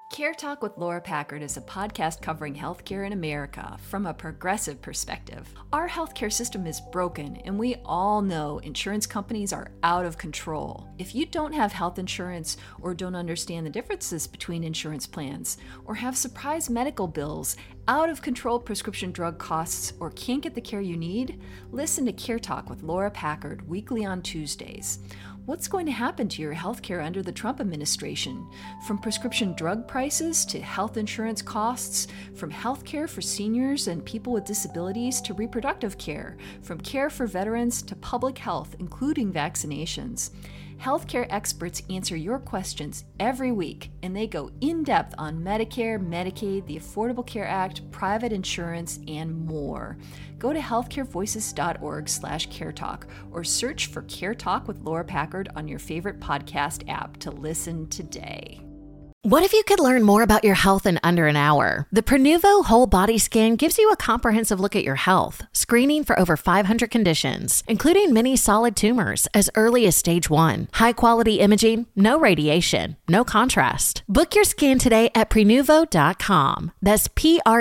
Care Talk with Laura Packard is a podcast covering healthcare in America from a progressive perspective. Our healthcare system is broken, and we all know insurance companies are out of control. If you don't have health insurance or don't understand the differences between insurance plans, or have surprise medical bills, out of control prescription drug costs, or can't get the care you need, listen to Care Talk with Laura Packard weekly on Tuesdays. What's going to happen to your healthcare under the Trump administration? From prescription drug prices to health insurance costs, from healthcare for seniors and people with disabilities to reproductive care, from care for veterans to public health, including vaccinations. Healthcare experts answer your questions every week, and they go in-depth on Medicare, Medicaid, the Affordable Care Act, private insurance, and more. Go to healthcarevoices.org/caretalk or search for Care Talk with Laura Packard on your favorite podcast app to listen today. What if you could learn more about your health in under an hour? The Prenuvo Whole Body Scan gives you a comprehensive look at your health, screening for over 500 conditions, including many solid tumors as early as stage 1. High-quality imaging, no radiation, no contrast. Book your scan today at Prenuvo.com. That's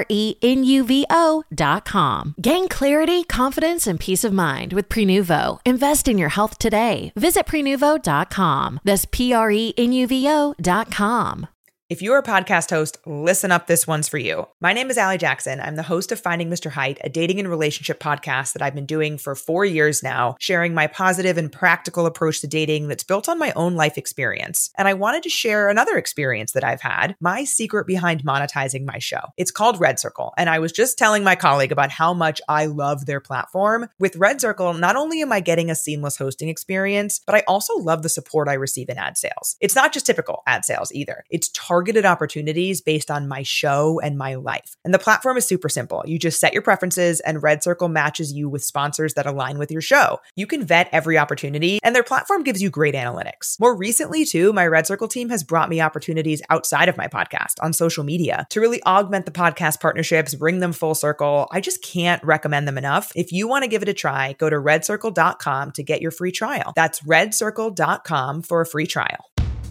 Prenuvo.com. Gain clarity, confidence, and peace of mind with Prenuvo. Invest in your health today. Visit Prenuvo.com. That's Prenuvo.com. If you're a podcast host, listen up, this one's for you. My name is Allie Jackson. I'm the host of Finding Mr. Height, a dating and relationship podcast that I've been doing for 4 years now, sharing my positive and practical approach to dating that's built on my own life experience. And I wanted to share another experience that I've had, my secret behind monetizing my show. It's called Red Circle, and I was just telling my colleague about how much I love their platform. With Red Circle, not only am I getting a seamless hosting experience, but I also love the support I receive in ad sales. It's not just typical ad sales either. It's targeted opportunities based on my show and my life. And the platform is super simple. You just set your preferences and Red Circle matches you with sponsors that align with your show. You can vet every opportunity and their platform gives you great analytics. More recently too, my Red Circle team has brought me opportunities outside of my podcast on social media to really augment the podcast partnerships, bring them full circle. I just can't recommend them enough. If you want to give it a try, go to redcircle.com to get your free trial. That's redcircle.com for a free trial.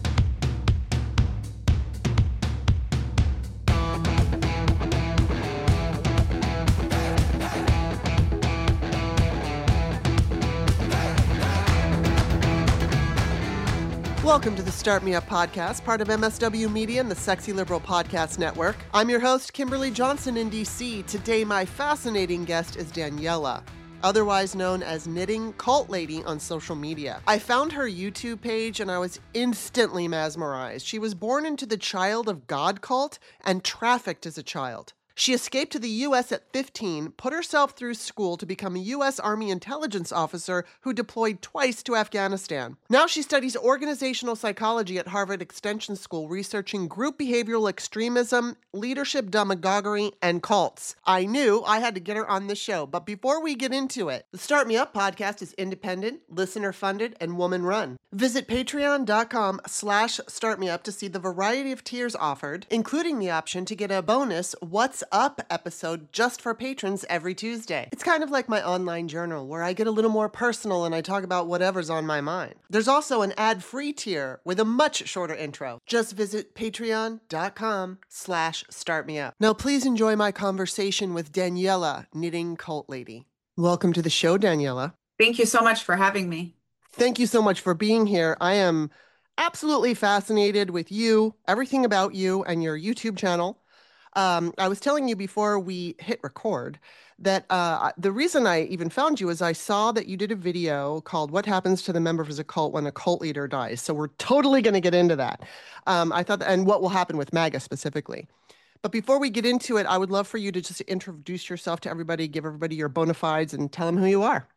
Welcome to the Start Me Up podcast, part of MSW Media and the Sexy Liberal Podcast Network. I'm your host, Kimberly Johnson in DC. Today, my fascinating guest is Daniela, otherwise known as Knitting Cult Lady on social media. I found her YouTube page and I was instantly mesmerized. She was born into the Child of God cult and trafficked as a child. She escaped to the U.S. at 15, put herself through school to become a U.S. Army intelligence officer who deployed twice to Afghanistan. Now she studies organizational psychology at Harvard Extension School, researching group behavioral extremism, leadership demagoguery, and cults. I knew I had to get her on the show, but before we get into it, the Start Me Up podcast is independent, listener-funded, and woman-run. Visit patreon.com/startmeup to see the variety of tiers offered, including the option to get a bonus What's Up episode just for patrons every Tuesday. It's kind of like my online journal where I get a little more personal and I talk about whatever's on my mind. There's also an ad-free tier with a much shorter intro. Just visit patreon.com/startmeup. Now please enjoy my conversation with Daniela, Knitting Cult Lady. Welcome to the show, Daniela. Thank you so much for having me. Thank you so much for being here. I am absolutely fascinated with you, everything about you and your YouTube channel. I was telling you before we hit record that the reason I even found you is I saw that you did a video called What Happens to the Members of a Cult When a Cult Leader Dies. So we're totally going to get into that. I thought, and what will happen with MAGA specifically. But before we get into it, I would love for you to just introduce yourself to everybody, give everybody your bona fides, and tell them who you are.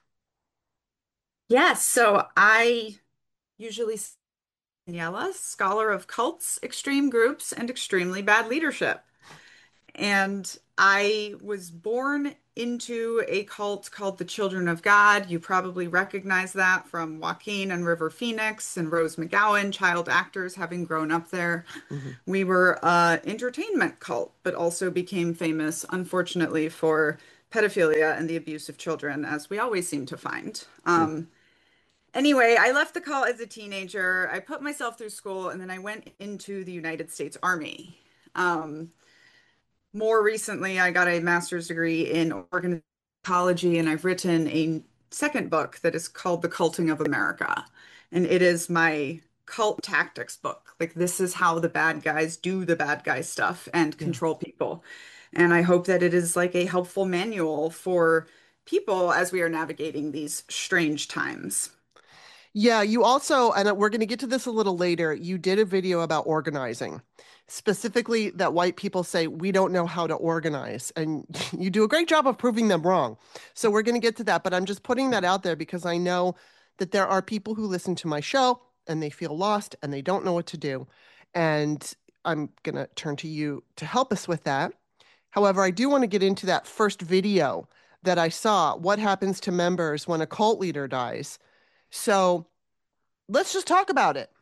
Yes, so I usually say Daniela, scholar of cults, extreme groups, and extremely bad leadership. And I was born into a cult called the Children of God. You probably recognize that from Joaquin and River Phoenix and Rose McGowan, child actors having grown up there. Mm-hmm. We were an entertainment cult, but also became famous, unfortunately, for pedophilia and the abuse of children, as we always seem to find. Anyway, I left the cult as a teenager. I put myself through school and then I went into the United States Army. Um, More recently, I got a master's degree in organizational psychology, and I've written a second book that is called The Culting of America. And it is my cult tactics book. Like, this is how the bad guys do the bad guy stuff and Yeah. control people. And I hope that it is like a helpful manual for people as we are navigating these strange times. Yeah, you also, and we're going to get to this a little later, you did a video about organizing, specifically that white people say we don't know how to organize. And you do a great job of proving them wrong. So we're going to get to that. But I'm just putting that out there because I know that there are people who listen to my show and they feel lost and they don't know what to do. And I'm going to turn to you to help us with that. However, I do want to get into that first video that I saw, what happens to members when a cult leader dies. So let's just talk about it.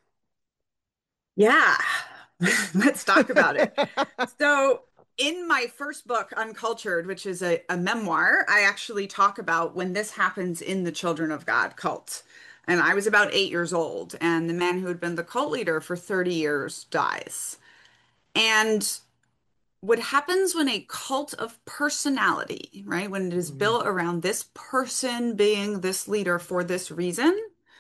Yeah, let's talk about it. So, in my first book, Uncultured, which is a memoir, I actually talk about when this happens in the Children of God cult. And I was about 8 years old, and the man who had been the cult leader for 30 years dies. And what happens when a cult of personality, right, when it is Mhm. built around this person being this leader for this reason,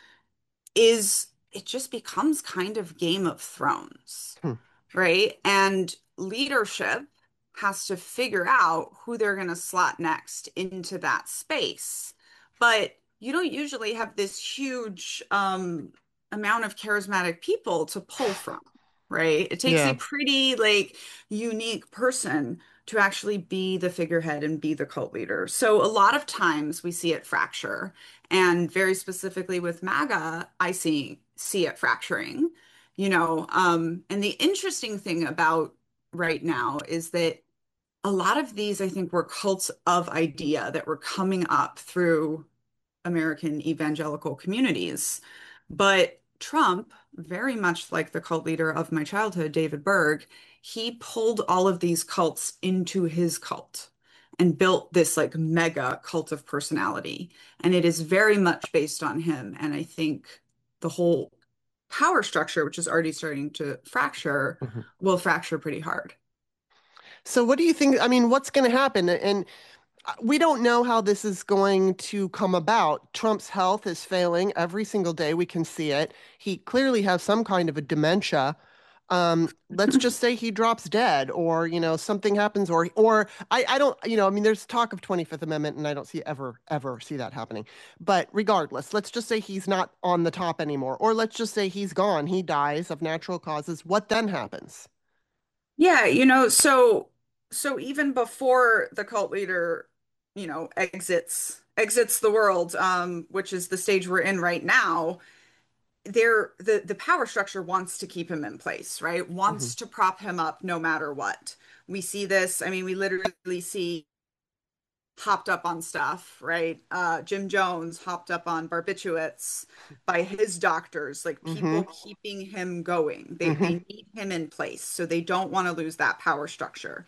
is it just becomes kind of Game of Thrones, Hmm. right? And leadership has to figure out who they're going to slot next into that space. But you don't usually have this huge amount of charismatic people to pull from, right? It takes a Yeah. pretty like unique person to actually be the figurehead and be the cult leader. So a lot of times we see it fracture. And very specifically with MAGA, I see it fracturing, and the interesting thing about right now is that a lot of these, I think, were cults of idea that were coming up through American evangelical communities. But Trump, very much like the cult leader of my childhood, David Berg, he pulled all of these cults into his cult and built this like mega cult of personality. And it is very much based on him. And I think the whole power structure, which is already starting to fracture, Mhm. will fracture pretty hard. So what do you think? I mean, what's going to happen? And we don't know how this is going to come about. Trump's health is failing every single day. We can see it. He clearly has some kind of a dementia. Let's just say he drops dead, or something happens, or I don't, I mean, there's talk of 25th Amendment, and I don't see ever see that happening. But regardless, let's just say he's not on the top anymore, or let's just say he's gone. He dies of natural causes. What then happens? Yeah, so even before the cult leader, exits the world, which is the stage we're in right now, the power structure wants to keep him in place, right? Hmm. Wants to prop him up no matter what. We see this, I mean, we literally see hopped up on stuff, right? Jim Jones hopped up on barbiturates by his doctors, like Hmm. people keeping him going. They Hmm. they need him in place, so they don't want to lose that power structure.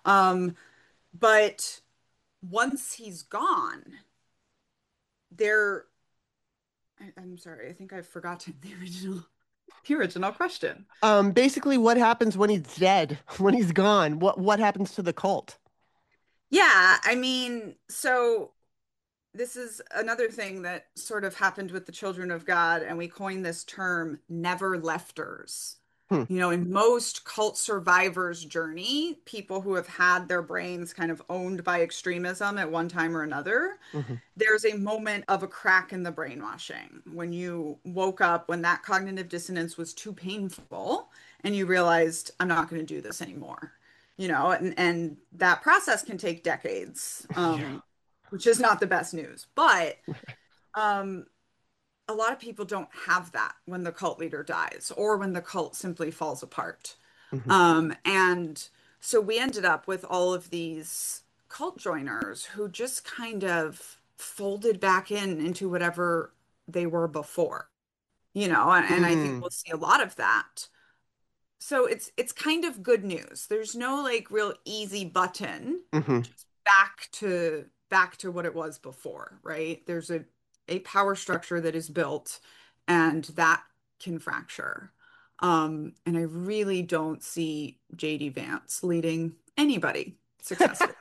But once he's gone, there, I'm sorry, I think I've forgotten the original question. Basically, what happens when he's dead, when he's gone? What happens to the cult? Yeah, I mean, so this is another thing that sort of happened with the children of God, and we coined this term never lefters. Hmm. In most cult survivors' journey, people who have had their brains kind of owned by extremism at one time or another, Hmm. there's a moment of a crack in the brainwashing when you woke up, when that cognitive dissonance was too painful, and you realized, I'm not going to do this anymore. And that process can take decades. Yeah. Which is not the best news. But um, a lot of people don't have that when the cult leader dies or when the cult simply falls apart. Hmm. And so we ended up with all of these cult joiners who just kind of folded back into whatever they were before, and I think Mm. we'll see a lot of that. So it's kind of good news. There's no like real easy button Hmm. just back to what it was before, right? There's a power structure that is built, and that can fracture. And I really don't see JD Vance leading anybody successfully.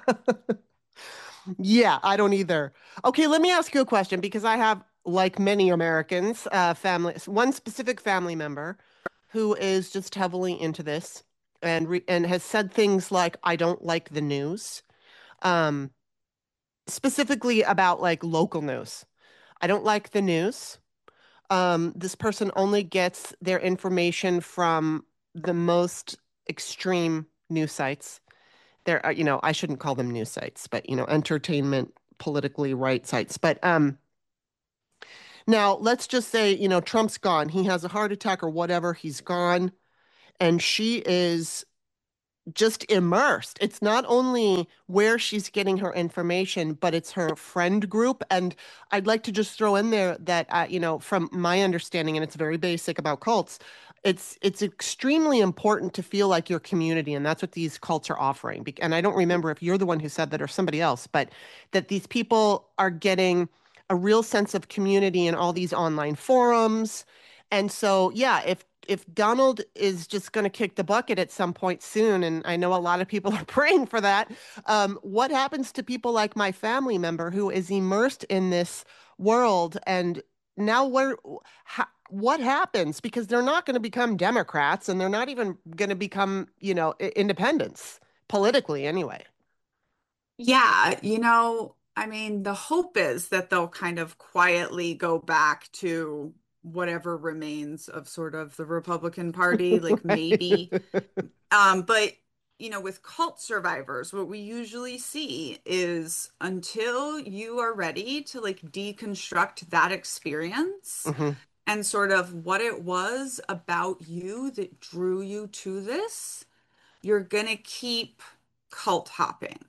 Yeah, I don't either. Okay, let me ask you a question because I have, like many Americans, one specific family member who is just heavily into this and has said things like, "I don't like the news," um, specifically about like local news. I don't like the news. This person only gets their information from the most extreme news sites. There are, I shouldn't call them news sites, but entertainment, politically right sites. But now let's just say, Trump's gone. He has a heart attack or whatever. He's gone, and she is just immersed. It's not only where she's getting her information, but it's her friend group. And I'd like to just throw in there that, from my understanding, and it's very basic about cults, it's extremely important to feel like your community, and that's what these cults are offering. And I don't remember if you're the one who said that or somebody else, but that these people are getting a real sense of community in all these online forums. And so, yeah, if Donald is just going to kick the bucket at some point soon, and I know a lot of people are praying for that, what happens to people like my family member who is immersed in this world? And now what happens? Because they're not going to become Democrats, and they're not even going to become, independents politically anyway. Yeah, I mean, the hope is that they'll kind of quietly go back to whatever remains of sort of the Republican Party, like maybe. But with cult survivors, what we usually see is until you are ready to like deconstruct that experience Hmm. and sort of what it was about you that drew you to this, you're gonna keep cult hopping.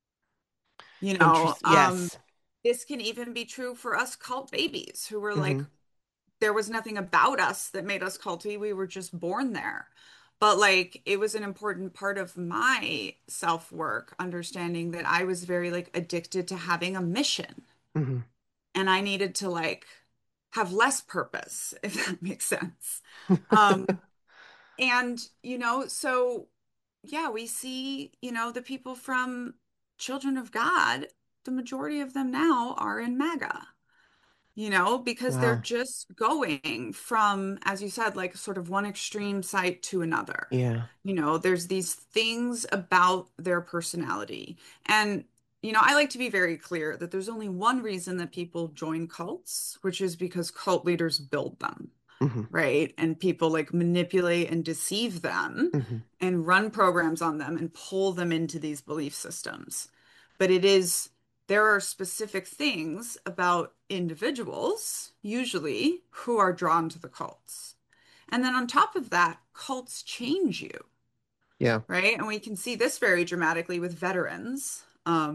You know, Interest. Yes. this can even be true for us cult babies who were like, Hmm. there was nothing about us that made us culty. We were just born there. But like, it was an important part of my self-work, understanding that I was very like addicted to having a mission Hmm. and I needed to like have less purpose, if that makes sense. Um, and, so yeah, we see, the people from Children of God, the majority of them now are in MAGA, because they're Wow. just going from, as you said, like sort of one extreme site to another. Yeah. There's these things about their personality. And, I like to be very clear that there's only one reason that people join cults, which is because cult leaders build them, Hmm. right? And people like manipulate and deceive them Hmm. and run programs on them and pull them into these belief systems. But there are specific things about individuals, usually, who are drawn to the cults. And then on top of that, cults change you, Yeah. right? And we can see this very dramatically with veterans.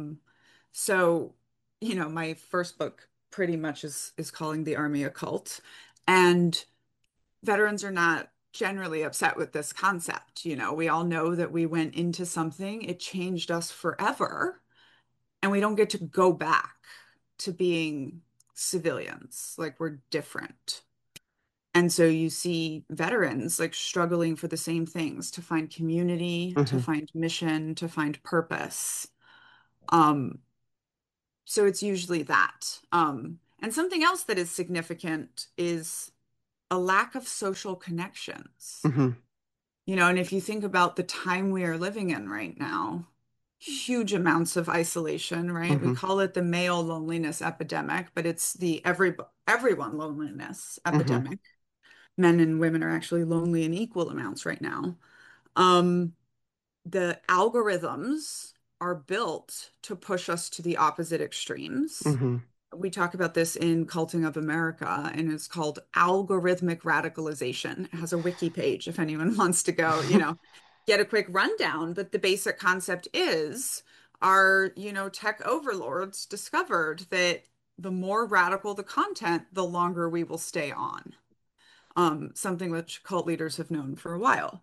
So, my first book pretty much is calling the Army a cult. And veterans are not generally upset with this concept. We all know that we went into something, it changed us forever, and we don't get to go back to being civilians. Like we're different. And so you see veterans like struggling for the same things to find community, to Hmm. find mission, to find purpose. Um, so it's usually that. And something else that is significant is a lack of social connections. Hmm. And if you think about the time we are living in right now, huge amounts of isolation, right? We Hmm. call it the male loneliness epidemic, but it's the everyone loneliness Hmm. epidemic. Men and women are actually lonely in equal amounts right now. Um, the algorithms are built to push us to the opposite extremes. Hmm. We talk about this in Culting of America, and it's called algorithmic radicalization. It has a wiki page if anyone wants to go, get a quick rundown. But the basic concept is our, tech overlords discovered that the more radical the content, the longer we will stay on. Something which cult leaders have known for a while.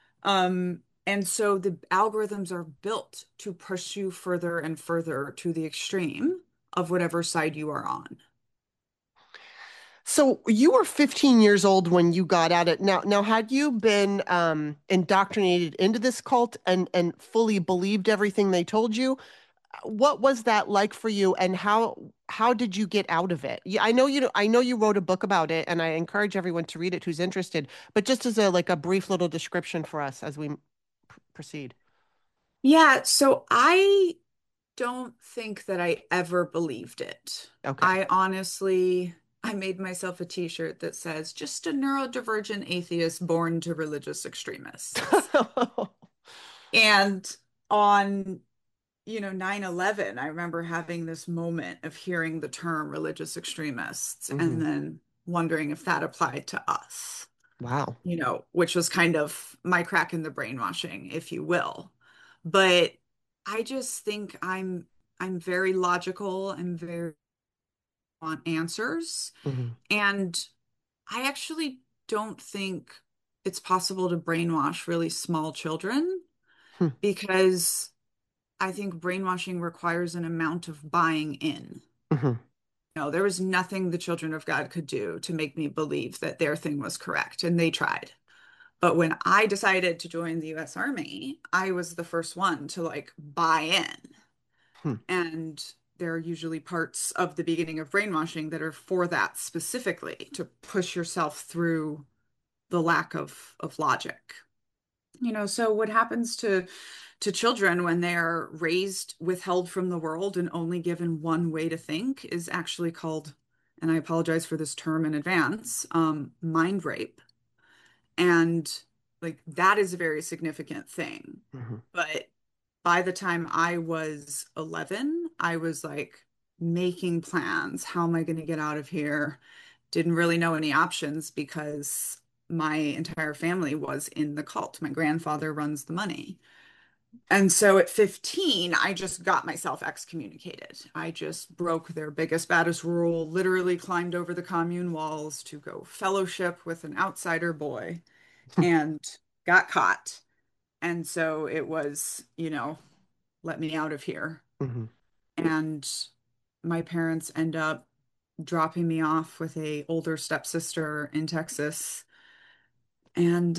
And so the algorithms are built to push you further and further to the extreme of whatever side you are on. So you were 15 years old when you got at it. Now, had you been indoctrinated into this cult and fully believed everything they told you? What was that like for you, and how did you get out of it? Yeah, I know you wrote a book about it, and I encourage everyone to read it who's interested. But just as a like a brief little description for us as we proceed. Yeah, so I don't think that I ever believed it. Okay. I honestly, I made myself a t-shirt that says, just a neurodivergent atheist born to religious extremists. And on, 9/11, I remember having this moment of hearing the term religious extremists and Hmm. then wondering if that applied to us, Wow. which was kind of my crack in the brainwashing, if you will. But I just think I'm very logical. I'm very want answers. Hmm. And I actually don't think it's possible to brainwash really small children Hmm. because I think brainwashing requires an amount of buying in. Hmm. There was nothing the children of God could do to make me believe that their thing was correct, and they tried. But when I decided to join the US Army, I was the first one to like buy in. Hmm. And there are usually parts of the beginning of brainwashing that are for that specifically, to push yourself through the lack of logic. So what happens to children when they are raised, withheld from the world, and only given one way to think is actually called, and I apologize for this term in advance, mind rape. And like that is a very significant thing. Hmm. But by the time I was 11, I was like making plans. How am I going to get out of here? Didn't really know any options because my entire family was in the cult. My grandfather runs the money. And so at 15, I just got myself excommunicated. I just broke their biggest, baddest rule, literally climbed over the commune walls to go fellowship with an outsider boy and got caught. And so it was, let me out of here. Hmm. And my parents end up dropping me off with a older stepsister in Texas and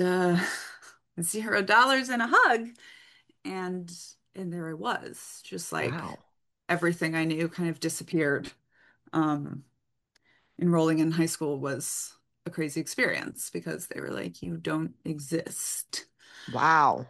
$0 and a hug. And and there I was, just like Wow. everything I knew kind of disappeared. Um, Enrolling in high school was a crazy experience because they were like, you don't exist. Wow.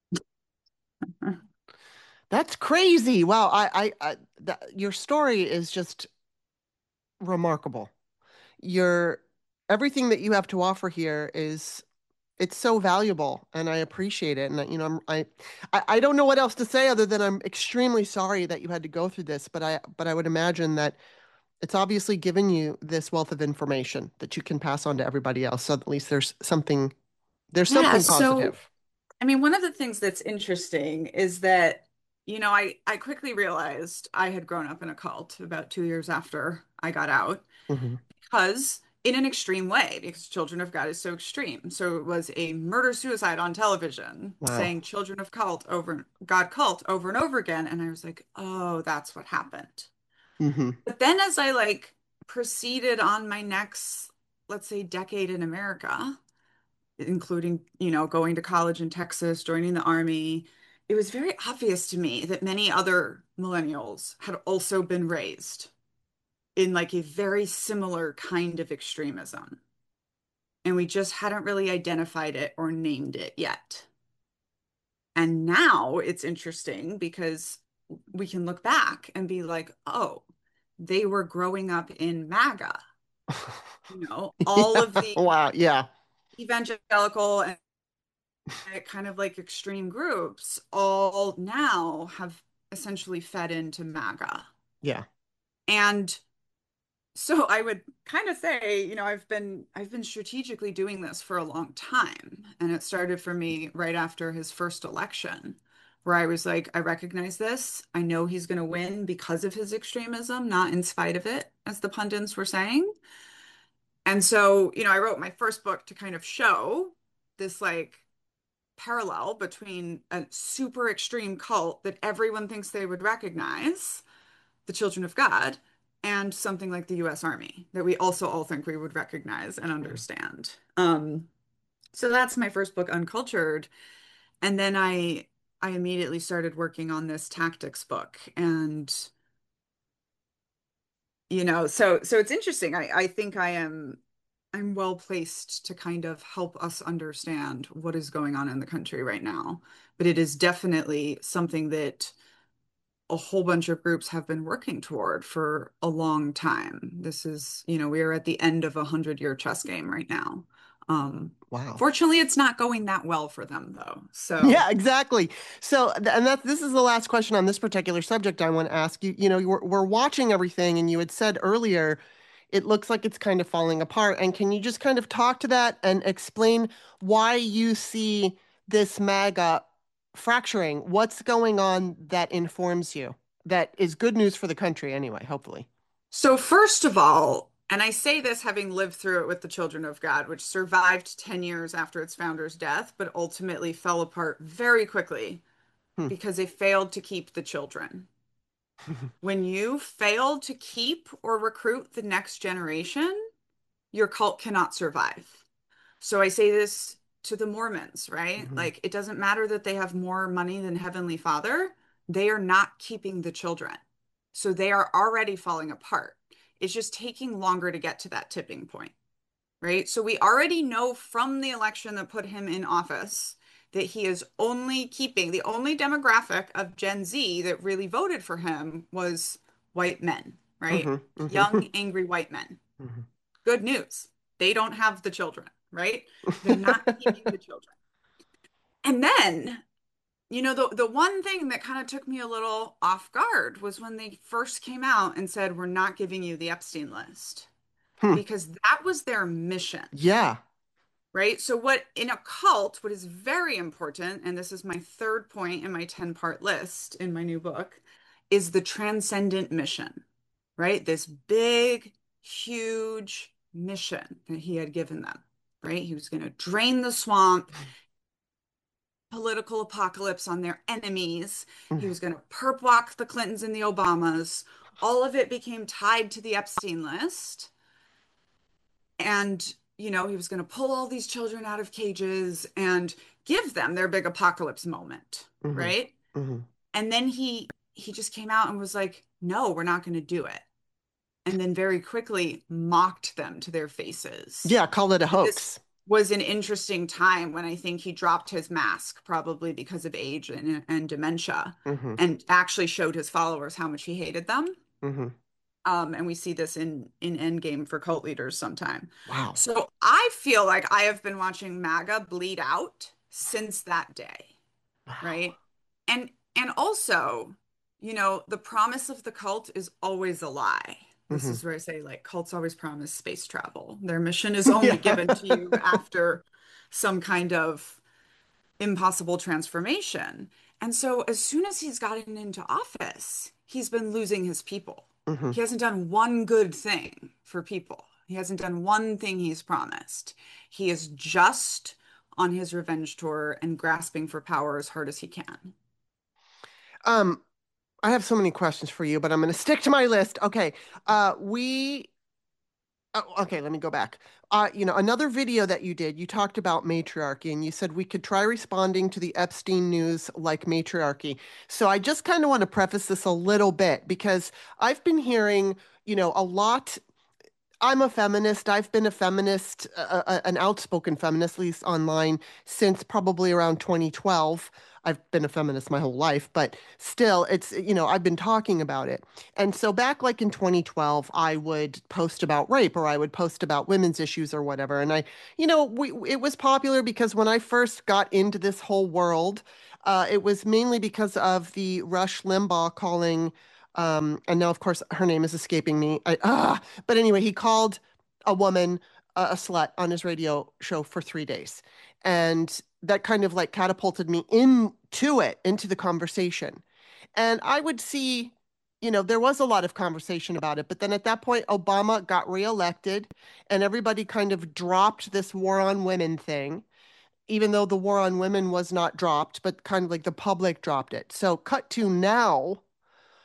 That's crazy. Wow. Your story is just remarkable. Your everything that you have to offer here is it's so valuable, and I appreciate it. And I don't know what else to say other than I'm extremely sorry that you had to go through this, but I would imagine that it's obviously given you this wealth of information that you can pass on to everybody else. So at least there's Yeah, something so positive. I mean, one of the things that's interesting is that, I quickly realized I had grown up in a cult about 2 years after I got out, Hmm. because in an extreme way, because Children of God is so extreme. So it was a murder suicide on television Wow. saying Children of God cult over and over again. And I was like, oh, that's what happened. Hmm. But then as I like proceeded on my next, let's say, decade in America, including, going to college in Texas, joining the army, it was very obvious to me that many other millennials had also been raised in like a very similar kind of extremism. And we just hadn't really identified it or named it yet. And now it's interesting because we can look back and be like, oh, they were growing up in MAGA. All Yeah. of the Wow. Yeah. evangelical and kind of like extreme groups all now have essentially fed into MAGA. Yeah. And so I would kind of say, I've been strategically doing this for a long time. And it started for me right after his first election, where I was like, I recognize this. I know he's going to win because of his extremism, not in spite of it, as the pundits were saying. And so, I wrote my first book to kind of show this like parallel between a super extreme cult that everyone thinks they would recognize, the Children of God, and something like the US Army that we also all think we would recognize and understand. So that's my first book, Uncultured. And then I immediately started working on this tactics book. And so it's interesting. I think I'm well placed to kind of help us understand what is going on in the country right now. But it is definitely something that a whole bunch of groups have been working toward for a long time. This is, we are at the end of a 100-year chess game right now. Wow. Fortunately, it's not going that well for them though. So Yeah, exactly. So, and this is the last question on this particular subject I want to ask you. We're watching everything, and you had said earlier, it looks like it's kind of falling apart. And can you just kind of talk to that and explain why you see this MAGA fracturing? What's going on that informs you? That is good news for the country anyway, hopefully. So first of all, and I say this having lived through it with the Children of God, which survived 10 years after its founder's death, but ultimately fell apart very quickly Hmm. because they failed to keep the children. When you fail to keep or recruit the next generation, your cult cannot survive. So I say this to the Mormons, right? Mhm. Like, it doesn't matter that they have more money than Heavenly Father, they are not keeping the children. So they are already falling apart. It's just taking longer to get to that tipping point, right? So we already know from the election that put him in office that he is only keeping the only demographic of Gen Z that really voted for him was white men, right? Mhm. Young, Mhm. angry white men. Mhm. Good news. They don't have the children, right? They're not keeping the children. And then, the one thing that kind of took me a little off guard was when they first came out and said, we're not giving you the Epstein list, Hmm. because that was their mission, Yeah. right? So what in a cult, what is very important, and this is my third point in my 10-part list in my new book, is the transcendent mission, right? This big, huge mission that he had given them, right? He was going to drain the swamp, political apocalypse on their enemies. He was going to perp walk the Clintons and the Obamas. All of it became tied to the Epstein list. And, he was going to pull all these children out of cages and give them their big apocalypse moment, Mhm. right? Mhm. And then he just came out and was like, "No, we're not going to do it." And then very quickly mocked them to their faces. Yeah, call it a This hoax. was an interesting time when I think he dropped his mask, probably because of age and dementia, Mhm. and actually showed his followers how much he hated them. Mhm. And we see this in Endgame for cult leaders sometime. Wow. So I feel like I have been watching MAGA bleed out since that day, Wow. right? And also, the promise of the cult is always a lie. This Mhm. is where I say, like, cults always promise space travel. Their mission is only Yeah. given to you after some kind of impossible transformation. And so as soon as he's gotten into office, he's been losing his people. Mhm. He hasn't done one good thing for people. He hasn't done one thing he's promised. He is just on his revenge tour and grasping for power as hard as he can. Um, I have so many questions for you, but I'm going to stick to my list. Okay. We Oh, okay, let me go back. Another video that you did, you talked about matriarchy and you said we could try responding to the Epstein news like matriarchy. So I just kind of want to preface this a little bit because I've been hearing, a lot. I'm a feminist. I've been a feminist, an outspoken feminist, at least online, since probably around 2012. I've been a feminist my whole life, but still, I've been talking about it. And so back like in 2012, I would post about rape or I would post about women's issues or whatever. And it was popular because when I first got into this whole world, it was mainly because of the Rush Limbaugh calling and now, of course, her name is escaping me. But anyway, he called a woman a slut on his radio show for 3 days. And that kind of like catapulted me into the conversation. And I would see, there was a lot of conversation about it. But then at that point, Obama got reelected and everybody kind of dropped this war on women thing, even though the war on women was not dropped, but kind of like the public dropped it. So cut to now.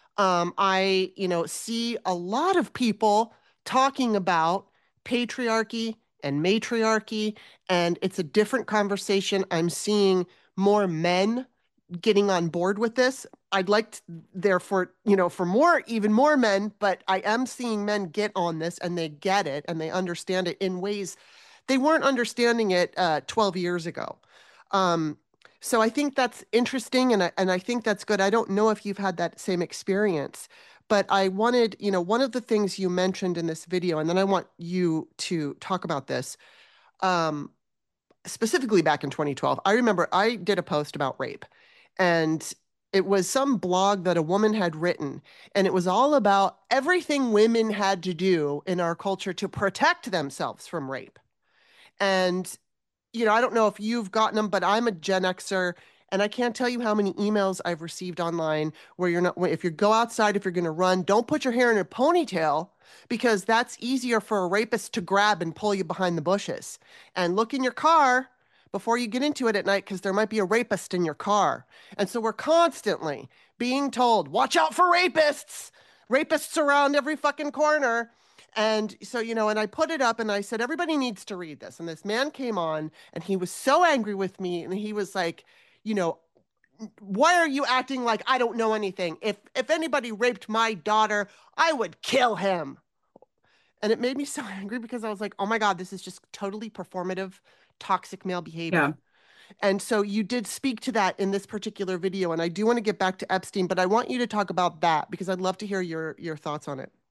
I, see a lot of people talking about patriarchy and matriarchy, and it's a different conversation. I'm seeing more men getting on board with this. I'd like to, therefore, for more, even more men, but I am seeing men get on this and they get it and they understand it in ways they weren't understanding it 12 years ago. Um, so I think that's interesting and I think that's good. I don't know if you've had that same experience, but I wanted, one of the things you mentioned in this video, and then I want you to talk about this. Um, Specifically back in 2012, I remember I did a post about rape, and it was some blog that a woman had written, and it was all about everything women had to do in our culture to protect themselves from rape. And I don't know if you've gotten them, but I'm a Gen Xer, and I can't tell you how many emails I've received online where you're not, if you go outside, if you're going to run, don't put your hair in a ponytail because that's easier for a rapist to grab and pull you behind the bushes. And look in your car before you get into it at night because there might be a rapist in your car. And so we're constantly being told, watch out for rapists. Rapists around every fucking corner. And so, and I put it up and I said, everybody needs to read this. And this man came on and he was so angry with me. And he was like, you know, why are you acting like I don't know anything? If anybody raped my daughter, I would kill him. And it made me so angry because I was like, oh my God, this is just totally performative, toxic male behavior. Yeah. And so you did speak to that in this particular video. And I do want to get back to Epstein, but I want you to talk about that because I'd love to hear your thoughts on it.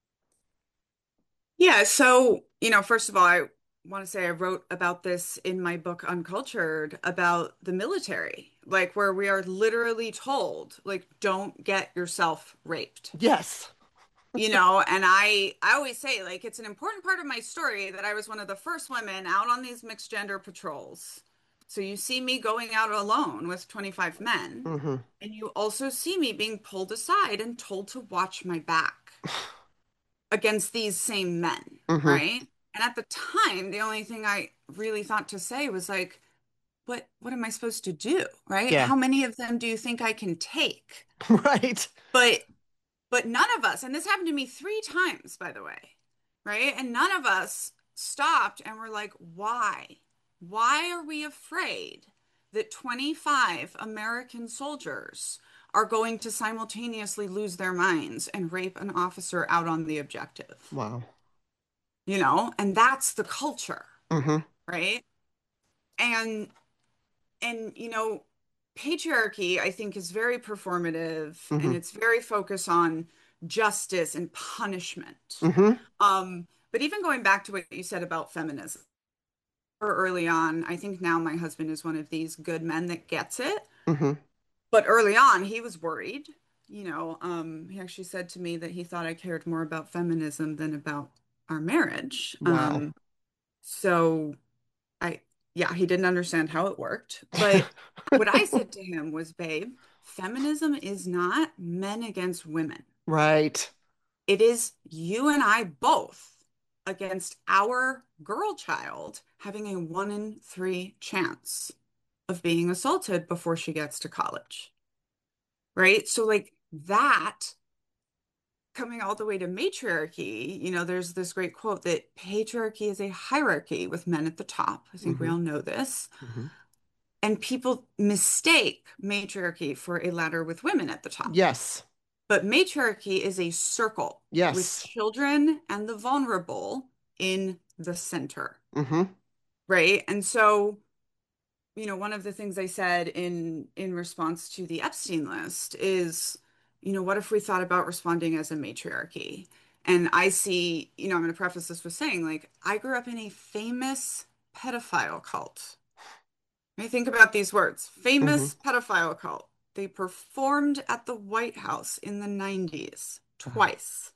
Yeah, so, first of all, I want to say I wrote about this in my book Uncultured about the military, like where we are literally told, like, don't get yourself raped. Yes. And I always say, like, it's an important part of my story that I was one of the first women out on these mixed gender patrols. So you see me going out alone with 25 men, Mm-hmm. and you also see me being pulled aside and told to watch my back against these same men, Mm-hmm. right? And at the time, the only thing I really thought to say was like, what am I supposed to do, right? Yeah. How many of them do you think I can take? Right. But none of us, and this happened to me 3 times, by the way, right? And none of us stopped and were like, why? Why are we afraid that 25 American soldiers are going to simultaneously lose their minds and rape an officer out on the objective? Wow. And that's the culture, Mm-hmm. right? And patriarchy, I think, is very performative Mm-hmm. and it's very focused on justice and punishment. Mm-hmm. But even going back to what you said about feminism early on, I think now my husband is one of these good men that gets it. Mm-hmm. But early on, he was worried. He actually said to me that he thought I cared more about feminism than about our marriage. Wow. So I, yeah, he didn't understand how it worked. But what I said to him was, babe, feminism is not men against women. Right. It is you and I both against our girl child having a 1 in 3 chance of being assaulted before she gets to college. Right? So, like that coming all the way to matriarchy, there's this great quote that patriarchy is a hierarchy with men at the top. I think we Mm-hmm. all know this. Mm-hmm. And people mistake matriarchy for a ladder with women at the top. Yes. But matriarchy is a circle with Yes. children and the vulnerable in the center, Mm-hmm. right? And so, one of the things I said in response to the Epstein list is, what if we thought about responding as a matriarchy? And I see, I'm going to preface this with saying, like, I grew up in a famous pedophile cult. I think about these words, Mm-hmm. famous pedophile cult. They performed at the White House in the 90s twice.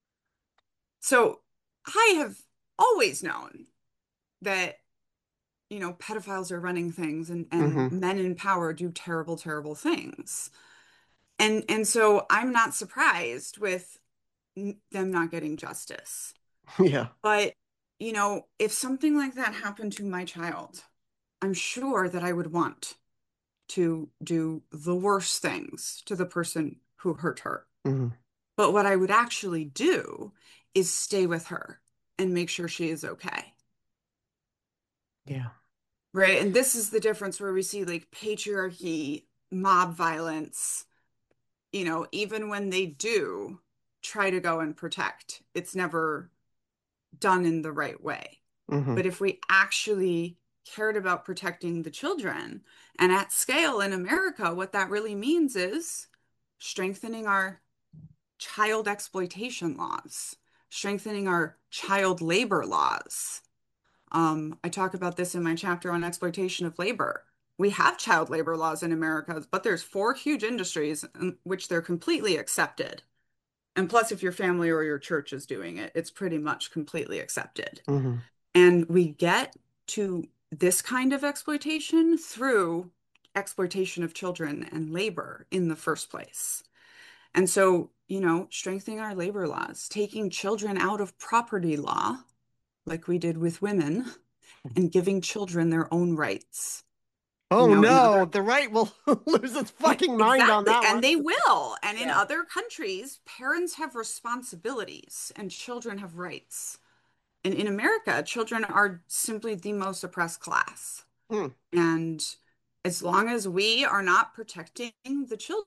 So I have always known that, pedophiles are running things and Mm-hmm. men in power do terrible, terrible things. And so I'm not surprised with them not getting justice. Yeah. But, if something like that happened to my child, I'm sure that I would want to do the worst things to the person who hurt her. Hmm. But what I would actually do is stay with her and make sure she is okay. Yeah. Right. And this is the difference where we see like patriarchy, mob violence, even when they do try to go and protect, it's never done in the right way. Hmm. But if we actually cared about protecting the children and at scale in America, what that really means is strengthening our child exploitation laws, strengthening our child labor laws. I talk about this in my chapter on exploitation of labor. We have child labor laws in America, but there's four huge industries in which they're completely accepted. And plus, if your family or your church is doing it, it's pretty much completely accepted. Hmm. And we get to this kind of exploitation through exploitation of children and labor in the first place. And so, strengthening our labor laws, taking children out of property law, like we did with women, and giving children their own rights. Oh In no, other the right will lose its fucking mind on exactly, that and one. they will. And in Yeah. other countries, parents have responsibilities and children have rights. And in America, children are simply the most oppressed class. Hmm. And as long as we are not protecting the children,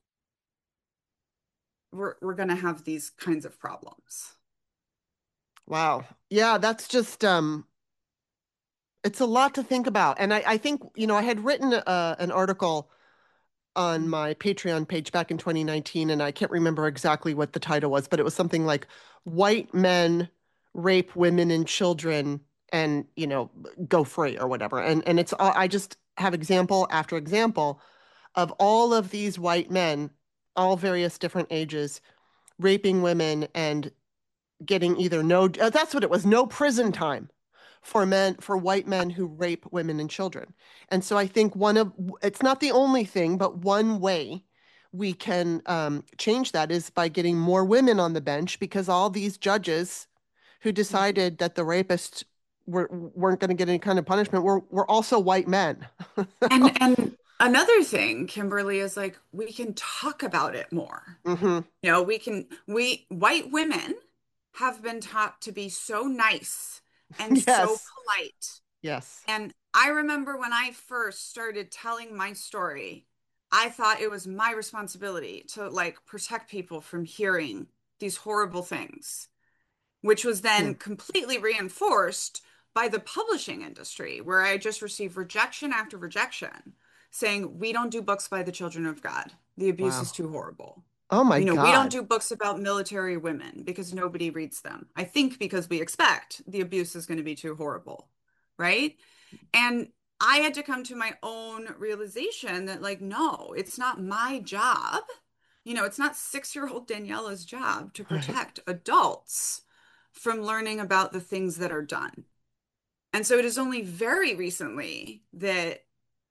we're going to have these kinds of problems. Wow. Yeah, that's just it's a lot to think about. And I think, I had written an article on my Patreon page back in 2019, and I can't remember exactly what the title was, but it was something like White Men Rape Women and Children and, go free or whatever. And it's I just have example after example of all of these white men, all various different ages, raping women and getting either that's what it was, no prison time for white men who rape women and children. And so I think it's not the only thing, but one way we can change that is by getting more women on the bench, because all these judges who Mhm. decided that the rapists weren't going to get any kind of punishment were also white men. And another thing, Kimberly, is like we can talk about it more. Hmm. We white women have been taught to be so nice and so Yes. polite. Yes. And I remember when I first started telling my story, I thought it was my responsibility to like protect people from hearing these horrible things, which was Hmm. then completely reinforced by the publishing industry, where I just received rejection after rejection saying, we don't do books by the children of God. The abuse is Wow. too horrible. Oh my We don't God. do books about military women because nobody reads them. I think because we expect the abuse is going to be too horrible, right? And I had to come to my own realization that, like, no, it's not my job. It's not 6-year-old Daniela's job to Right. protect adults from learning about the things that are done. And so it is only very recently that,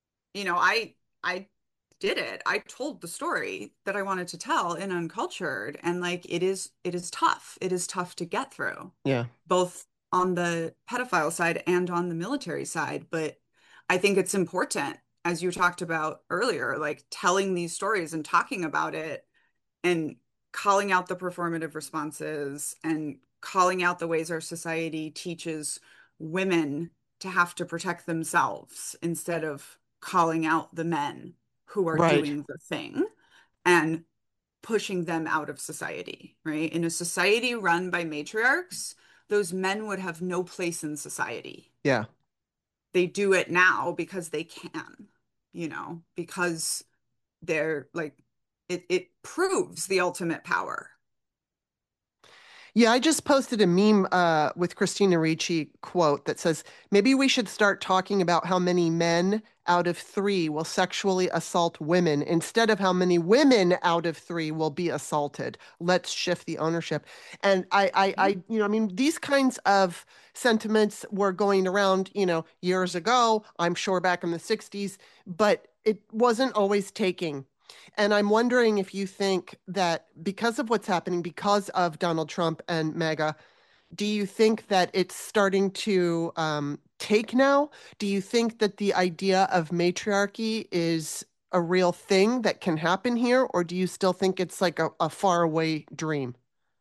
I did it. I told the story that I wanted to tell in Uncultured. And like it is tough. It is tough to get through, Yeah. both on the pedophile side and on the military side. But I think it's important, as you talked about earlier, like telling these stories and talking about it and calling out the performative responses and calling out the ways our society teaches women to have to protect themselves instead of calling out the men who are Right. doing the thing and pushing them out of society, right? In a society run by matriarchs, those men would have no place in society. Yeah. They do it now because they can, because they're like it proves the ultimate power. Yeah, I just posted a meme with Christina Ricci quote that says, maybe we should start talking about how many men out of three will sexually assault women instead of how many women out of three will be assaulted. Let's shift the ownership. And Yeah. I mean, these kinds of sentiments were going around, years ago, I'm sure back in the 60s, but it wasn't always taking. And I'm wondering if you think that because of what's happening, because of Donald Trump and MAGA, do you think that it's starting to take now? Do you think that the idea of matriarchy is a real thing that can happen here, or do you still think it's like a faraway dream?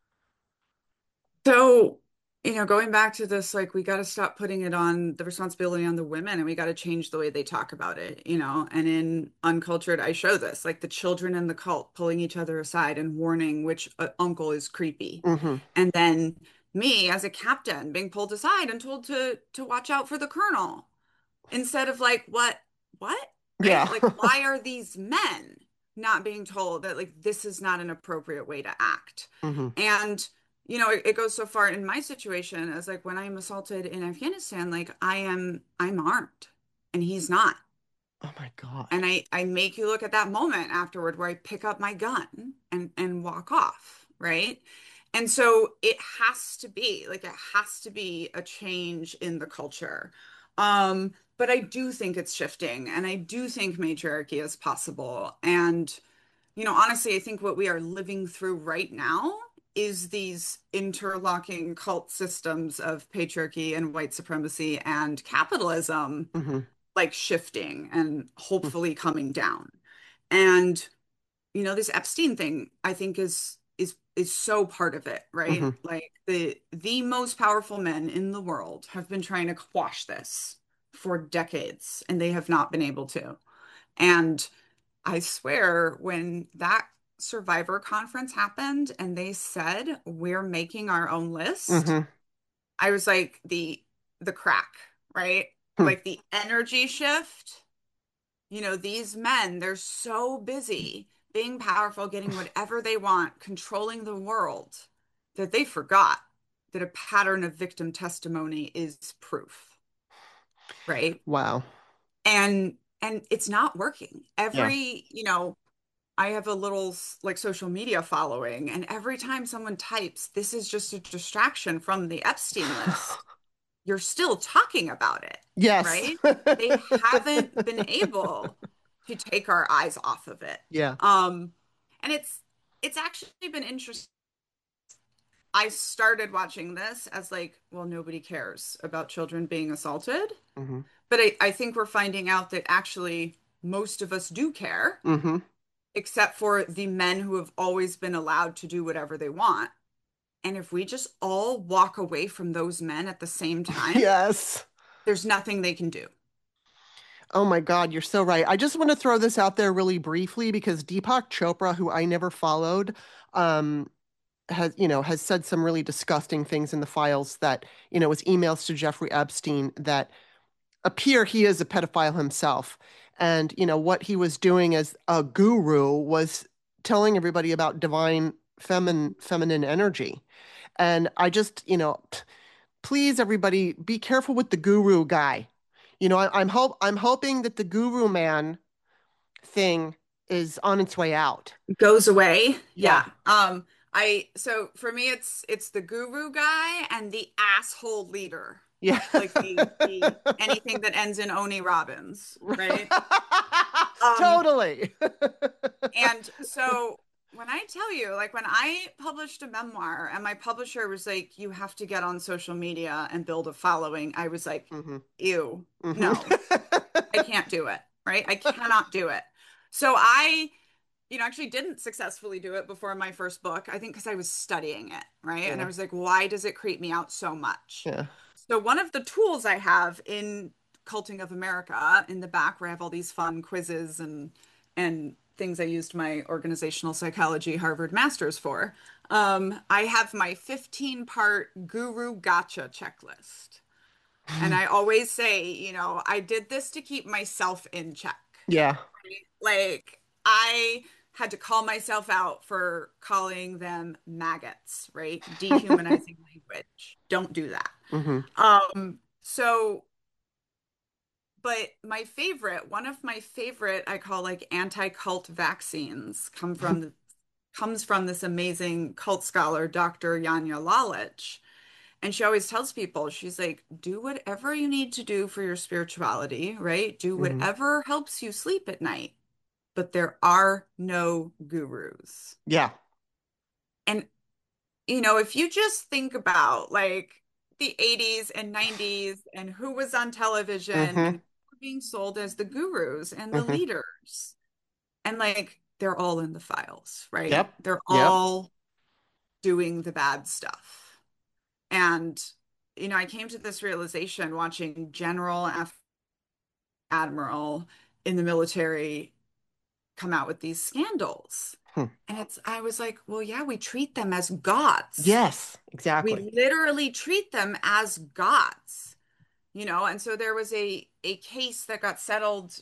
So, going back to this, like, we got to stop putting it on the responsibility on the women, and we got to change the way they talk about it. And in Uncultured, I show this, like the children in the cult pulling each other aside and warning which uncle is creepy. Mm-hmm. And then me as a captain being pulled aside and told to watch out for the colonel instead of like, what? Yeah. Right? Like, why are these men not being told that like this is not an appropriate way to act? Mm-hmm. And it goes so far in my situation as like when I'm assaulted in Afghanistan, like I'm armed and he's not. Oh my God. And I make you look at that moment afterward where I pick up my gun and walk off, right? And so it has to be a change in the culture. But I do think it's shifting and I do think matriarchy is possible. And honestly, I think what we are living through right now is these interlocking cult systems of patriarchy and white supremacy and capitalism Mm-hmm. like shifting and hopefully coming down. And this Epstein thing, I think is so part of it, right? Mm-hmm. Like the most powerful men in the world have been trying to quash this for decades, and they have not been able to. And I swear, when that Survivor conference happened and they said we're making our own list, Mm-hmm. I was like the crack, right? Hmm. Like the energy shift. These men, they're so busy being powerful, getting whatever they want, controlling the world, that they forgot that a pattern of victim testimony is proof, right? Wow. And it's not working. Yeah. I have a little like social media following, and every time someone types, this is just a distraction from the Epstein list, you're still talking about it, Yes. right? They haven't been able to take our eyes off of it. Yeah. And it's actually been interesting. I started watching this as like, well, nobody cares about children being assaulted. Mm-hmm. But I think we're finding out that actually most of us do care, Mm-hmm. except for the men who have always been allowed to do whatever they want. And if we just all walk away from those men at the same time, Yes. there's nothing they can do. Oh my God, you're so right. I just want to throw this out there really briefly because Deepak Chopra, who I never followed, um, has said some really disgusting things in the files that, was emails to Jeffrey Epstein that appear he is a pedophile himself. And, what he was doing as a guru was telling everybody about divine feminine energy. And I just, please everybody be careful with the guru guy. I'm hoping that the guru man thing is on its way out. Goes away. Yeah. Yeah. So for me it's the guru guy and the asshole leader. Yeah. Like the anything that ends in Oni Robbins, right? Um Totally. and so when I tell you, like when I published a memoir and my publisher was like, you have to get on social media and build a following, I was like, Hmm. ew, Hmm. no, I can't do it, right? I cannot do it. So I actually didn't successfully do it before my first book. I think because I was studying it, right? And I Yeah. was like, why does it creep me out so much? Yeah. So one of the tools I have in Culting of America in the back where I have all these fun quizzes and things I used my organizational psychology Harvard Masters for. I have my 15-part guru gotcha checklist. And I always say, I did this to keep myself in check. Yeah. Like I had to call myself out for calling them maggots, right? Dehumanizing language. Don't do that. Hmm. So, but one of my favorite, I call like anti-cult vaccines comes from this amazing cult scholar, Dr. Yanya Lalich. And she always tells people, she's like, do whatever you need to do for your spirituality, right? Do Hmm. whatever helps you sleep at night, but there are no gurus. Yeah. And, if you just think about like the 80s and 90s and who was on television Hmm. and being sold as the gurus and the Hmm. leaders, And like they're all in the files, right? Yep. They're Yep. all doing the bad stuff. And, I came to this realization watching general after admiral in the military come out with these scandals. Hmm. And I was like, well, yeah, we treat them as gods. Yes, exactly. We literally treat them as gods, and so there was a case that got settled.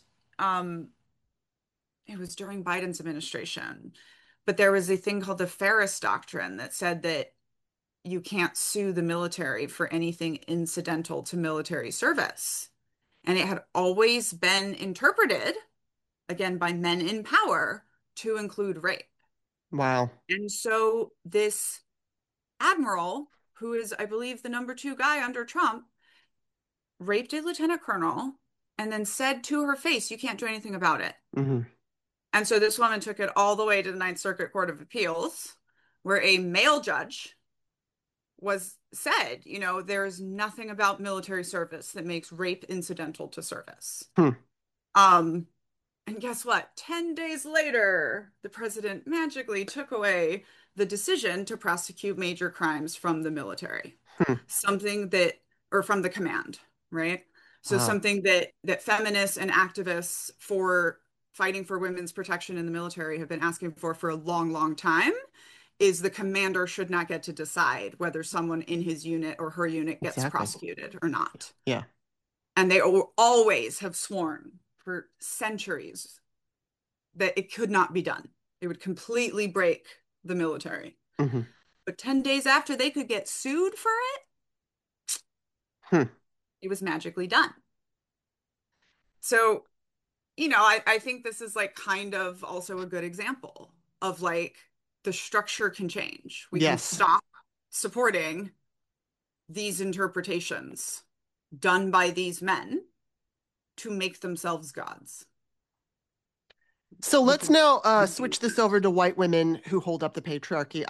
It was during Biden's administration, but there was a thing called the Ferris Doctrine that said that you can't sue the military for anything incidental to military service. And it had always been interpreted, again, by men in power to include rape. Wow. And so this admiral, who is, I believe, the number two guy under Trump, raped a lieutenant colonel and then said to her face, you can't do anything about it. Hmm. And so this woman took it all the way to the Ninth Circuit Court of Appeals, where a male judge was said, there's nothing about military service that makes rape incidental to service. Hmm. Um, and guess what? 10 days later, the president magically took away the decision to prosecute major crimes from the military. Hmm. Something that, or from the command, right? So Wow. something that feminists and activists for fighting for women's protection in the military have been asking for a long, long time is the commander should not get to decide whether someone in his unit or her unit gets Exactly. prosecuted or not. Yeah. And they always have sworn for centuries that it could not be done. It would completely break the military. Hmm. But 10 days after they could get sued for it, Hmm. it was magically done. So, I think this is like kind of also a good example of like the structure can change. We can Yes. stop supporting these interpretations done by these men to make themselves gods. So We let's can now switch this over to white women who hold up the patriarchy.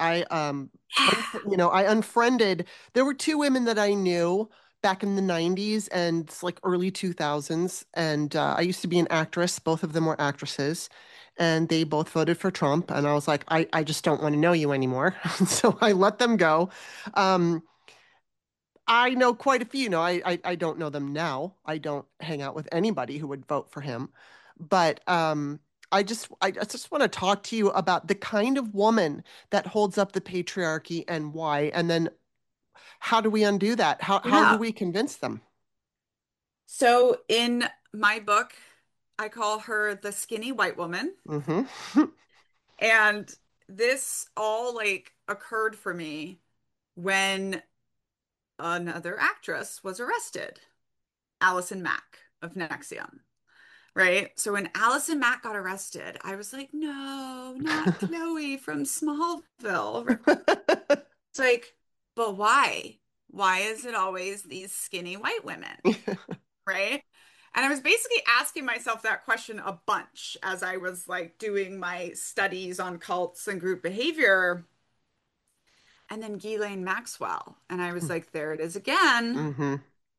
I unfriended. There were two women that I knew back in the 90s and like early 2000s, and I used to be an actress. Both of them were actresses, and they both voted for Trump. And I was like, I just don't want to know you anymore. So I let them go. Um, I know quite a few. No, I don't know them now. I don't hang out with anybody who would vote for him. But I just want to talk to you about the kind of woman that holds up the patriarchy and why, and then how do we undo that? How do Yeah. we convince them? So in my book, I call her the skinny white woman. Mm-hmm. And this all like occurred for me when another actress was arrested, Allison Mack of NXIVM, right? So when Allison Mack got arrested, I was like, no, not Chloe from Smallville. It's like, but why? Why is it always these skinny white women, right? And I was basically asking myself that question a bunch as I was like doing my studies on cults and group behavior. And then Ghislaine Maxwell. And I was like, there it is again. Mm-hmm.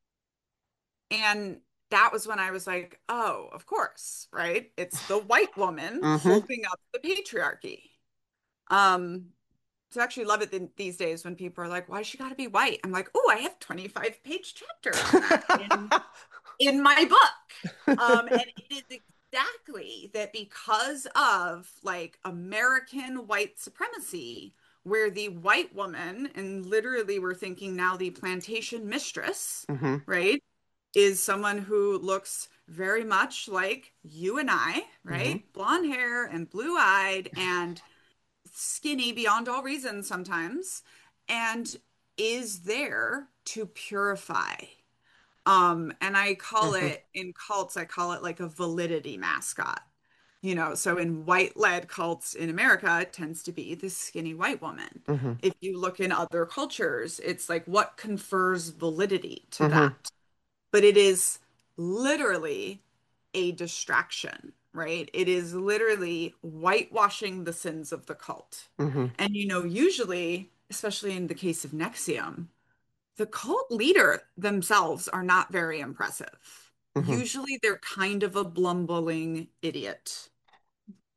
And that was when I was like, oh, of course, right? It's the white woman Mm-hmm. holding up the patriarchy. Um, so I actually love it these days when people are like, why she gotta be white? I'm like, oh, I have 25-page chapters on that in my book. And it is exactly that because of like American white supremacy, where the white woman, and literally we're thinking now the plantation mistress, Mm-hmm. right, is someone who looks very much like you and I, right? Mm-hmm. Blonde hair and blue-eyed and skinny beyond all reason sometimes, and is there to purify. And I call Mm-hmm. it in cults, I call it like a validity mascot. So in white-led cults in America, it tends to be this skinny white woman. Mm-hmm. If you look in other cultures, it's like what confers validity to Mm-hmm. that? But it is literally a distraction, right? It is literally whitewashing the sins of the cult. Mm-hmm. And usually, especially in the case of NXIVM, the cult leader themselves are not very impressive. Mm-hmm. Usually they're kind of a blumbling idiot,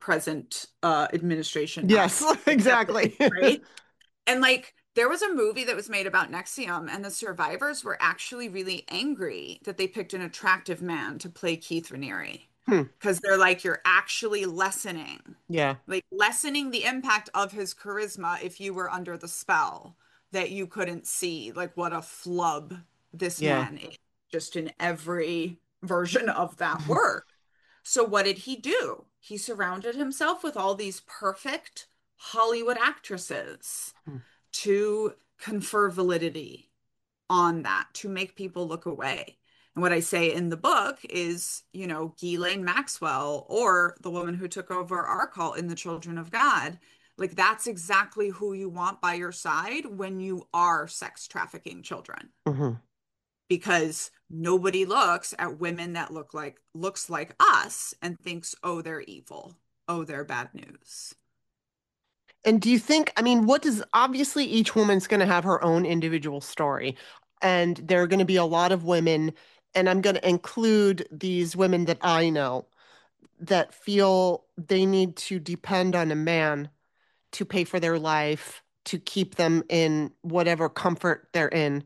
present administration not Yes, accepting, exactly. right? And like there was a movie that was made about Nexium, and the survivors were actually really angry that they picked an attractive man to play Keith Raniere. Hmm. Because they're like, you're actually Yeah. lessening the impact of his charisma if you were under the spell, that you couldn't see like what a flub this Yeah. man is, just in every version of that word. So what did he do? He surrounded himself with all these perfect Hollywood actresses Hmm. to confer validity on that, to make people look away. And what I say in the book is, Ghislaine Maxwell, or the woman who took over our cult in the Children of God, like that's exactly who you want by your side when you are sex trafficking children. Mhm. Because nobody looks at women that looks like us and thinks, oh, they're evil. Oh, they're bad news. And do you think, I mean, what does, obviously each woman's going to have her own individual story, and there are going to be a lot of women, and I'm going to include these women that I know that feel they need to depend on a man to pay for their life, to keep them in whatever comfort they're in.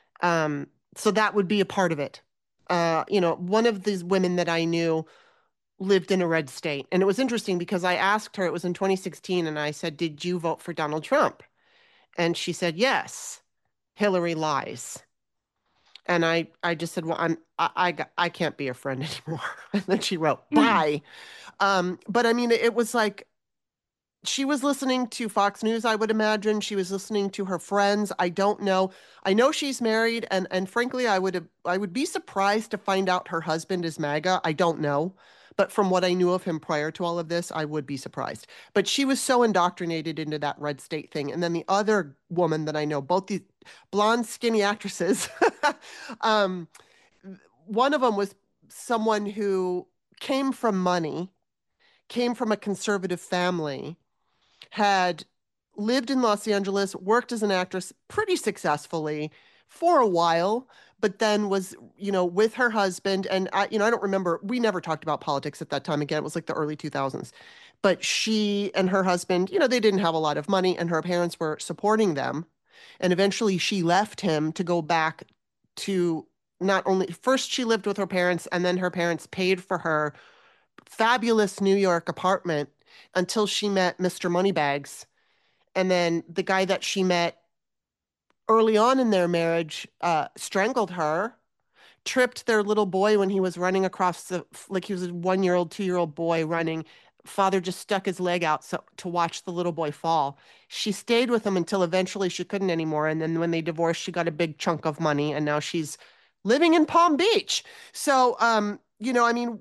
So that would be a part of it. One of these women that I knew lived in a red state. And it was interesting because I asked her, it was in 2016, and I said, "Did you vote for Donald Trump?" And she said, "Yes, Hillary lies." And I just said, "Well, I can't be a friend anymore." And then she wrote, "Bye." But I mean, it was like she was listening to Fox News, I would imagine. She was listening to her friends. I don't know. I know she's married, and frankly, I would be surprised to find out her husband is MAGA. I don't know. But from what I knew of him prior to all of this, I would be surprised. But she was so indoctrinated into that red state thing. And then the other woman that I know, both these blonde, skinny actresses, um, one of them was someone who came from money, came from a conservative family, had lived in Los Angeles, worked as an actress pretty successfully for a while, but then was, with her husband. And I don't remember, we never talked about politics at that time. Again, it was like the early 2000s. But she and her husband, they didn't have a lot of money, and her parents were supporting them. And eventually she left him to go back to, not only, first she lived with her parents, and then her parents paid for her fabulous New York apartment until she met Mr. Moneybags. And then the guy that she met early on in their marriage strangled her, tripped their little boy when he was running across like he was a 1-year-old, 2-year-old boy running. Father just stuck his leg out to watch the little boy fall. She stayed with him until eventually she couldn't anymore. And then when they divorced, she got a big chunk of money, and now she's living in Palm Beach. So, I mean,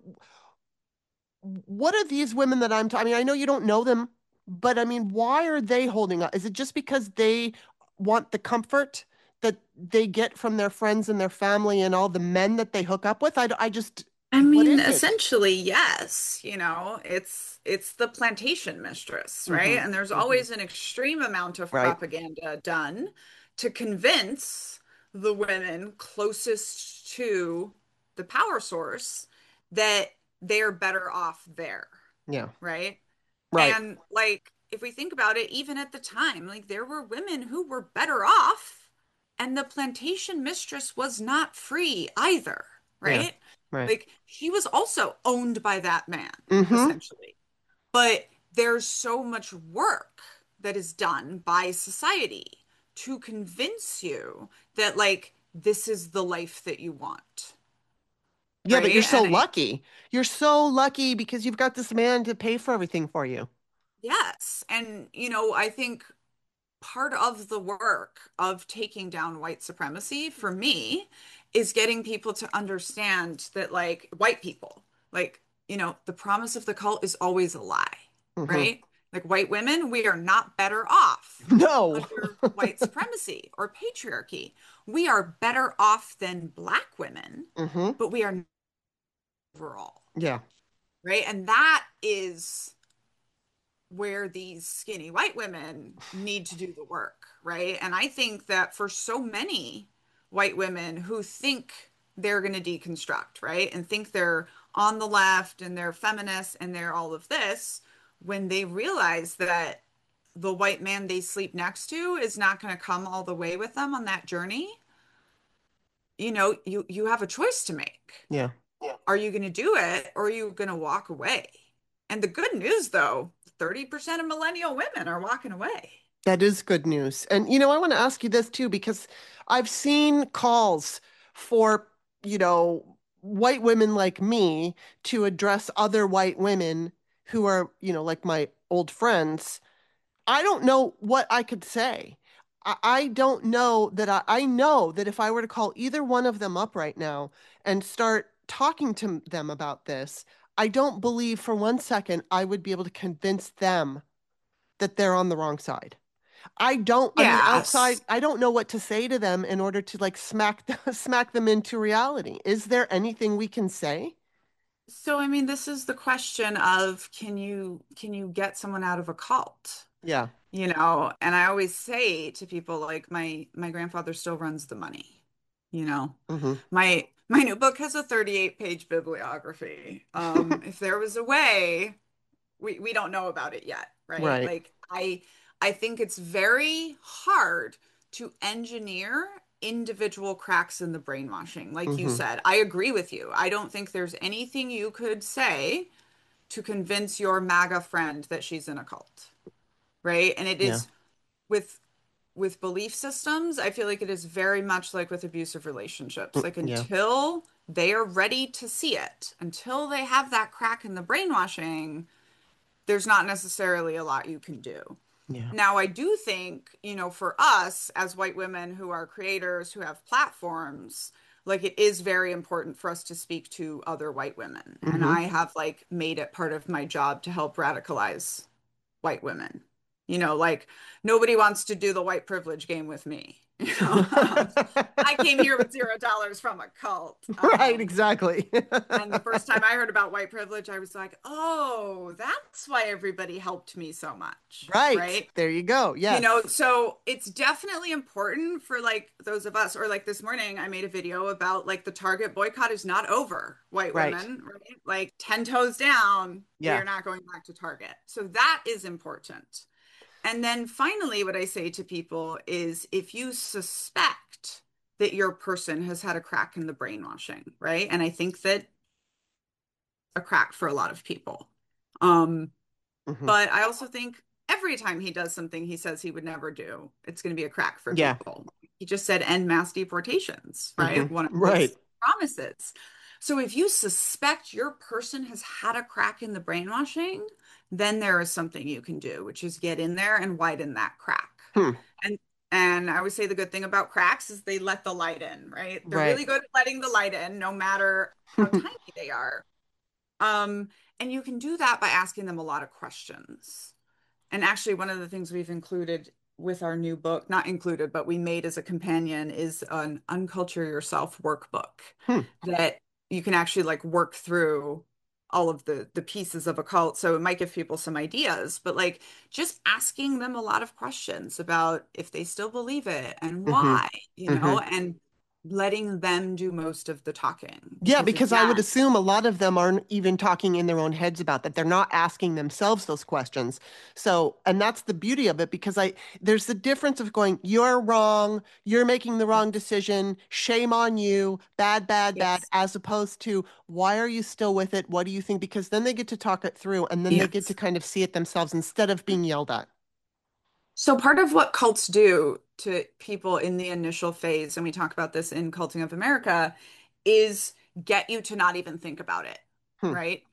what are these women that I mean, I know you don't know them, but I mean, why are they holding up? Is it just because they want the comfort that they get from their friends and their family and all the men that they hook up with? I just, I what mean, is it? essentially, yes, it's the plantation mistress, right? Hmm. And there's Hmm. always an extreme amount of Right. propaganda done to convince the women closest to the power source that they're better off there, Yeah. right? Right. And like, if we think about it, even at the time, like there were women who were better off, and the plantation mistress was not free either, Yeah. right? Right. Like she was also owned by that man, Hmm. essentially. But there's so much work that is done by society to convince you that like this is the life that you want, Yeah, that you're right? so lucky. You're so lucky because you've got this man to pay for everything for you. Yes. And I think part of the work of taking down white supremacy for me is getting people to understand that, like, white people, like, the promise of the cult is always a lie, Hmm. right? Like, white women, we are not better off No. under white supremacy or patriarchy. We are better off than black women, Hmm. but we are not overall, Yeah. right? And that is where these skinny white women need to do the work, right? And I think that for so many white women who think they're going to deconstruct, right? And think they're on the left and they're feminists and they're all of this, when they realize that the white man they sleep next to is not going to come all the way with them on that journey, you have a choice to make. Yeah. Are you going to do it or are you going to walk away? And the good news, though, 30% of millennial women are walking away. That is good news. And, I want to ask you this too, because I've seen calls for, white women like me to address other white women who are, like my old friends. I don't know what I could say. I don't know that I know that if I were to call either one of them up right now and start talking to them about this, I don't believe for one second I would be able to convince them that they're on the wrong side. On the outside, Yes. I don't know what to say to them in order to like smack them into reality. Is there anything we can say? So, I mean, this is the question of can you get someone out of a cult? Yeah. And I always say to people like my grandfather still runs the money. You know, Hmm. my new book has a 38-page bibliography. If there was a way, we don't know about it yet, right? Right. Like I think it's very hard to engineer individual cracks in the brainwashing. Like you Hmm. said, I agree with you. I don't think there's anything you could say to convince your MAGA friend that she's in a cult, right? And it Yeah. is with belief systems, I feel like it is very much like with abusive relationships. Like Yeah. until they are ready to see it, until they have that crack in the brainwashing, there's not necessarily a lot you can do. Yeah. Now, I do think, for us as white women who are creators, who have platforms, like it is very important for us to speak to other white women. And Hmm. I have like made it part of my job to help radicalize white women. Like nobody wants to do the white privilege game with me. I came here with $0 from a cult. Right, exactly. And the first time I heard about white privilege, I was like, oh, that's why everybody helped me so much, Right. right? There you go. Yes. So it's definitely important for like those of us, or like this morning, I made a video about like the Target boycott is not over, white Right. women, right? Like 10 toes down, we Yeah. are not going back to Target. So that is important. And then finally, what I say to people is if you suspect that your person has had a crack in the brainwashing, right? And I think that a crack for a lot of people. Um, Hmm. but I also think every time he does something he says he would never do, it's going to be a crack for Yeah. people. He just said end mass deportations, Hmm. right? One of Right. his promises. So if you suspect your person has had a crack in the brainwashing, then there is something you can do, which is get in there and widen that crack. Hmm. And and I would say the good thing about cracks is they let the light in, right? They're Right. really good at letting the light in, no matter how tiny they are. Um, and you can do that by asking them a lot of questions. And actually, one of the things we've included with our new book, not included, but we made as a companion is an Unculture Yourself workbook Hmm. that you can actually like work through all of the pieces of a cult. So it might give people some ideas, but like just asking them a lot of questions about if they still believe it and Hmm. why, Hmm. and letting them do most of the talking. Yeah, Because because I would again, assume a lot of them aren't even talking in their own heads about that. They're not asking themselves those questions. So, and that's the beauty of it because there's the difference of going, you're wrong, you're making the wrong decision, shame on you, bad, bad, bad, yes. as opposed to why are you still with it? What do you think? Because then they get to talk it through and then they get to Yes. kind of see it themselves instead of being yelled at. So part of what cults do to people in the initial phase, and we talk about this in Culting of America, is get you to not even think about it, Hmm. right?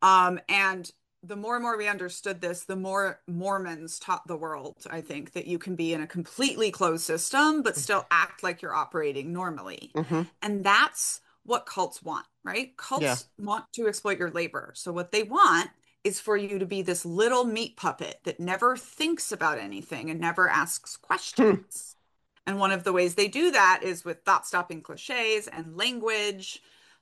And the more and more we understood this, the more Mormons taught the world, I think, that you can be in a completely closed system, but still act like you're operating normally. Hmm. And that's what cults want, right? Yeah. Cults want to exploit your labor. So what they want is for you to be this little meat puppet that never thinks about anything and never asks Hmm. questions. And one of the ways they do that is with thought-stopping cliches and language,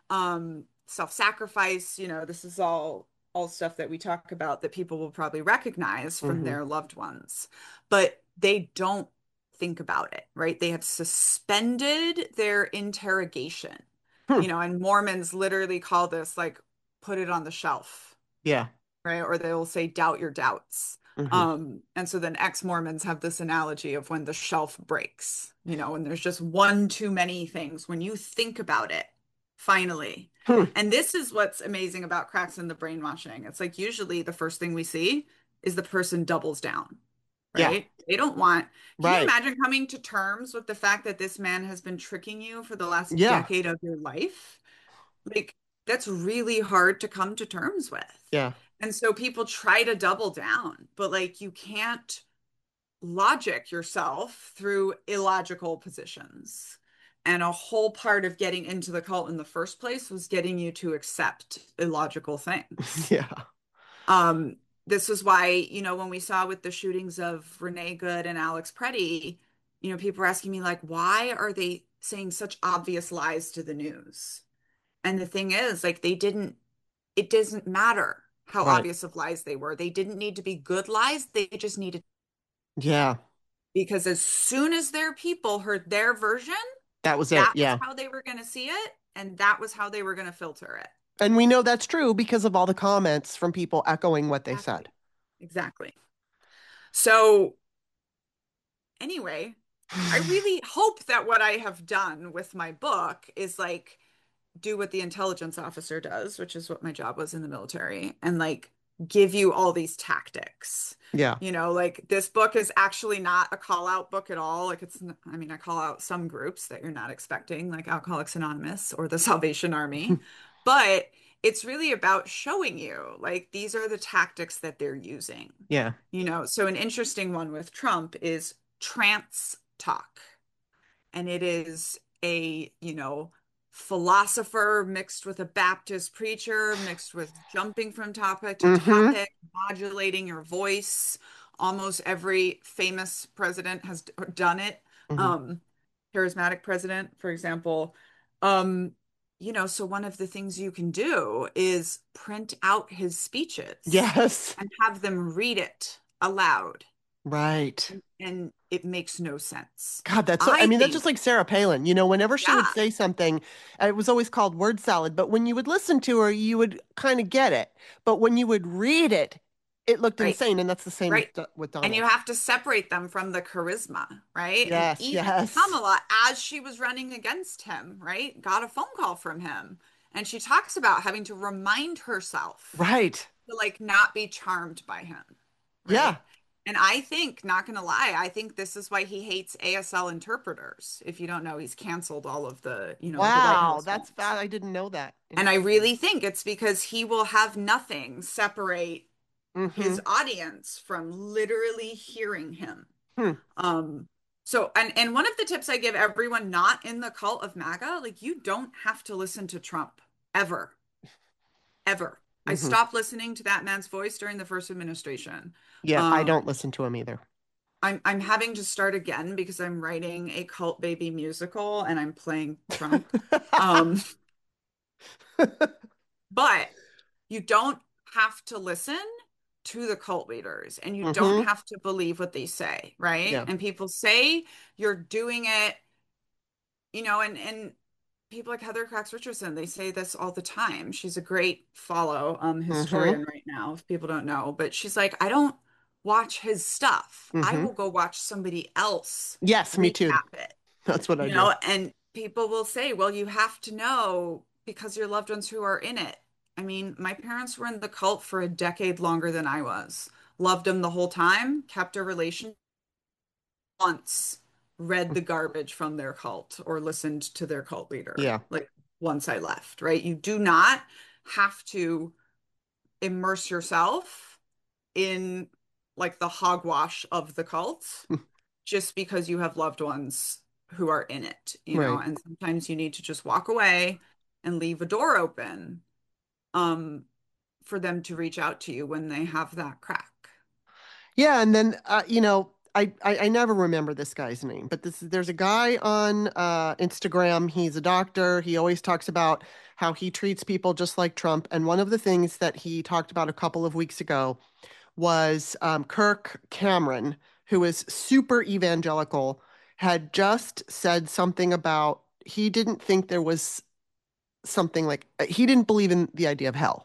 self-sacrifice. This is all stuff that we talk about that people will probably recognize from Hmm. their loved ones, but they don't think about it, right? They have suspended their interrogation, Hmm. and Mormons literally call this like put it on the shelf. Yeah. right? Or they will say, doubt your doubts. Hmm. And so then ex-Mormons have this analogy of when the shelf breaks, when there's just one too many things, when you think about it, finally. Hmm. And this is what's amazing about cracks in the brainwashing. It's like usually the first thing we see is the person doubles down, Yeah. right? They don't want, can you Right. imagine coming to terms with the fact that this man has been tricking you for the last Yeah. decade of your life? Like, that's really hard to come to terms with. Yeah. And so people try to double down, but like you can't logic yourself through illogical positions. And a whole part of getting into the cult in the first place was getting you to accept illogical things. Yeah. Um, this is why, when we saw with the shootings of Renee Good and Alex Preddy, people were asking me like, why are they saying such obvious lies to the news? And the thing is, like, it doesn't matter how Right. obvious of lies they were. They didn't need to be good lies. They just needed, Yeah. because as soon as their people heard their version, That was it. that was Yeah. how they were going to see it. And that was how they were going to filter it. And we know that's true because of all the comments from people echoing what they Exactly. said. Exactly. So anyway, I really hope that what I have done with my book is like do what the intelligence officer does, which is what my job was in the military, and like give you all these tactics. Yeah. Like this book is actually not a call out book at all. Like I mean, I call out some groups that you're not expecting, like Alcoholics Anonymous or the Salvation Army, but it's really about showing you like these are the tactics that they're using. Yeah. So an interesting one with Trump is trance talk. And it is a philosopher mixed with a Baptist preacher, mixed with jumping from topic to Hmm. topic, modulating your voice. Almost every famous president has done it. Hmm. Um, Charismatic president, for example. Um, so one of the things you can do is print out his speeches Yes. and have them read it aloud, Right. and it makes no sense. God, I I mean, that's think, just like Sarah Palin. Whenever she would yeah, say something, it was always called word salad. But when you would listen to her, you would kind of get it. But when you would read it, it looked right, insane. And that's the same right. with And you Donald. have to separate them from the charisma, right? And Yes, even yes. Kamala, as she was running against him, right, got a phone call from him. And she talks about having to remind herself Right. to like not be charmed by him, Yeah. right? And I think, not gonna lie, I think this is why he hates ASL interpreters. If you don't know, he's canceled all of the White Wow. House That's ones. bad. I didn't know that. And I Interesting. really think it's because he will have nothing separate Mm-hmm. his audience from literally hearing him. Hmm. Um, so and one of the tips I give everyone not in the cult of MAGA, like you don't have to listen to Trump ever, ever. I Mm-hmm. stopped listening to that man's voice during the first administration. Yeah, I Um, don't listen to him either. I'm having to start again because I'm writing a cult baby musical and I'm playing Trump. Um, but you don't have to listen to the cult leaders and you don't Mm-hmm. have to believe what they say, right? Yeah. And people say you're doing it, and people like Heather Cox Richardson, they say this all the time. She's a great follow Mm-hmm. historian right now, if people don't know, but she's like, I don't watch his stuff. I Mm-hmm. will go watch somebody else Yes, me too. recap it. That's what I do. And people will say, well, you have to know because your loved ones who are in it. I mean, my parents were in the cult for a decade longer than I was. Loved them the whole time, kept a relationship once, read the garbage from their cult or listened to their cult leader, Yeah. like once I left, right? You do not have to immerse yourself in like the hogwash of the cult just because you have loved ones who are in it, Right. and sometimes you need to just walk away and leave a door open um for them to reach out to you when they have that crack. Yeah, and then I never remember this guy's name, but there's a guy on Instagram. He's a doctor. He always talks about how he treats people just like Trump. And one of the things that he talked about a couple of weeks ago was Kirk Cameron, who is super evangelical, had just said something about he didn't think there was something like he didn't believe in the idea of hell.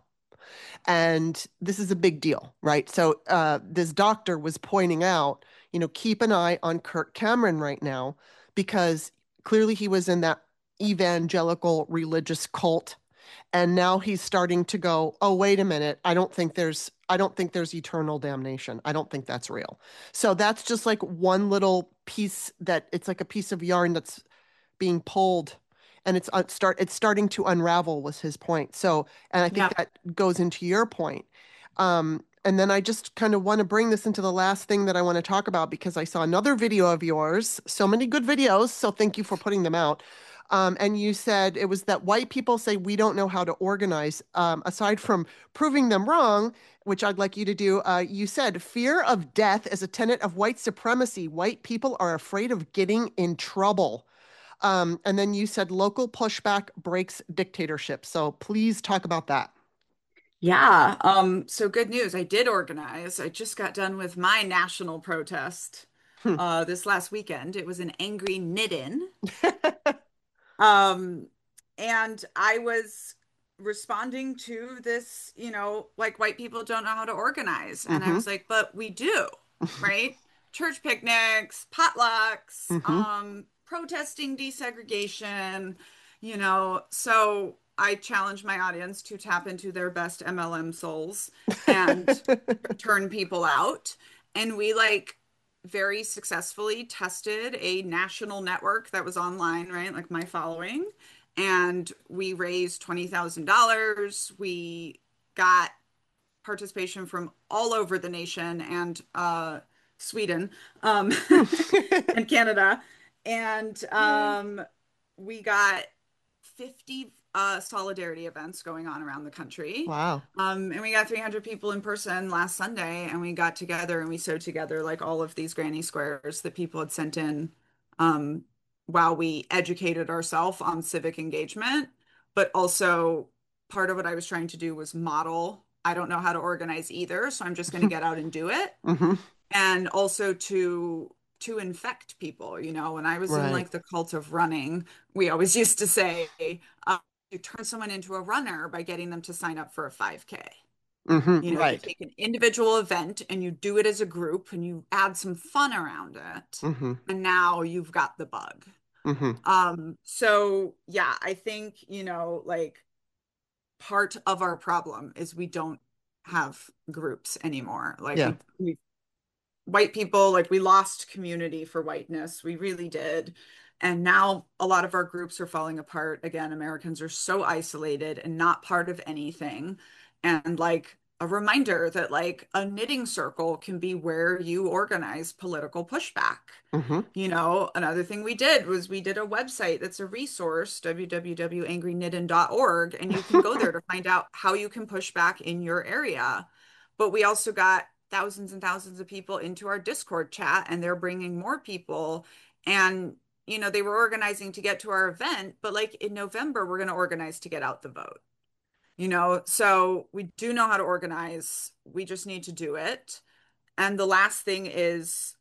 And this is a big deal, right? So this doctor was pointing out, keep an eye on Kirk Cameron right now, because clearly he was in that evangelical religious cult, and now he's starting to go, oh, wait a minute, I don't think there's eternal damnation. I don't think that's real. So that's just like one little piece, that it's like a piece of yarn that's being pulled, and it's starting to unravel, was his point. So, and I think Yeah. that goes into your point. And then I just kind of want to bring this into the last thing that I want to talk about, because I saw another video of yours. So many good videos. So thank you for putting them out. And you said it was that white people say we don't know how to organize. Aside from proving them wrong, which I'd like you to do, you said fear of death is a tenet of white supremacy. White people are afraid of getting in trouble. And then you said local pushback breaks dictatorship. So please talk about that. Yeah. So good news. I did organize. I just got done with my national protest Hmm. this last weekend. It was an angry knit-in. Um, and I was responding to this, like white people don't know how to organize. And I Mm-hmm. was like, but we do, right? Church picnics, potlucks, Mm-hmm. protesting desegregation, so I challenge my audience to tap into their best MLM souls and turn people out. And we very successfully tested a national network that was online, right? Like my following. And we raised $20,000. We got participation from all over the nation and Sweden, and Canada. And we got 50 solidarity events going on around the country. Wow. And we got 300 people in person last Sunday, and we got together and we sewed together like all of these granny squares that people had sent in, um, while we educated ourselves on civic engagement. But also, part of what I was trying to do was model. I don't know how to organize either, so I'm just going to get out and do it. Mm-hmm. And also to infect people. When I was in Right. like the cult of running, we always used to say, you turn someone into a runner by getting them to sign up for a 5K. Mm-hmm. You Right. take an individual event and you do it as a group and you add some fun around it. Mm-hmm. And now you've got the bug. Mm-hmm. So yeah, I think, like part of our problem is we don't have groups anymore. Like Yeah. we white people, like we lost community for whiteness. We really did. And now a lot of our groups are falling apart. Again, Americans are so isolated and not part of anything. And like a reminder that like a knitting circle can be where you organize political pushback. Mm-hmm. Another thing we did was we did a website that's a resource, www.angryknittin.org, and you can go there to find out how you can push back in your area. But we also got thousands and thousands of people into our Discord chat, and they're bringing more people. And, they were organizing to get to our event, but like in November, we're going to organize to get out the vote. So we do know how to organize. We just need to do it. And the last thing is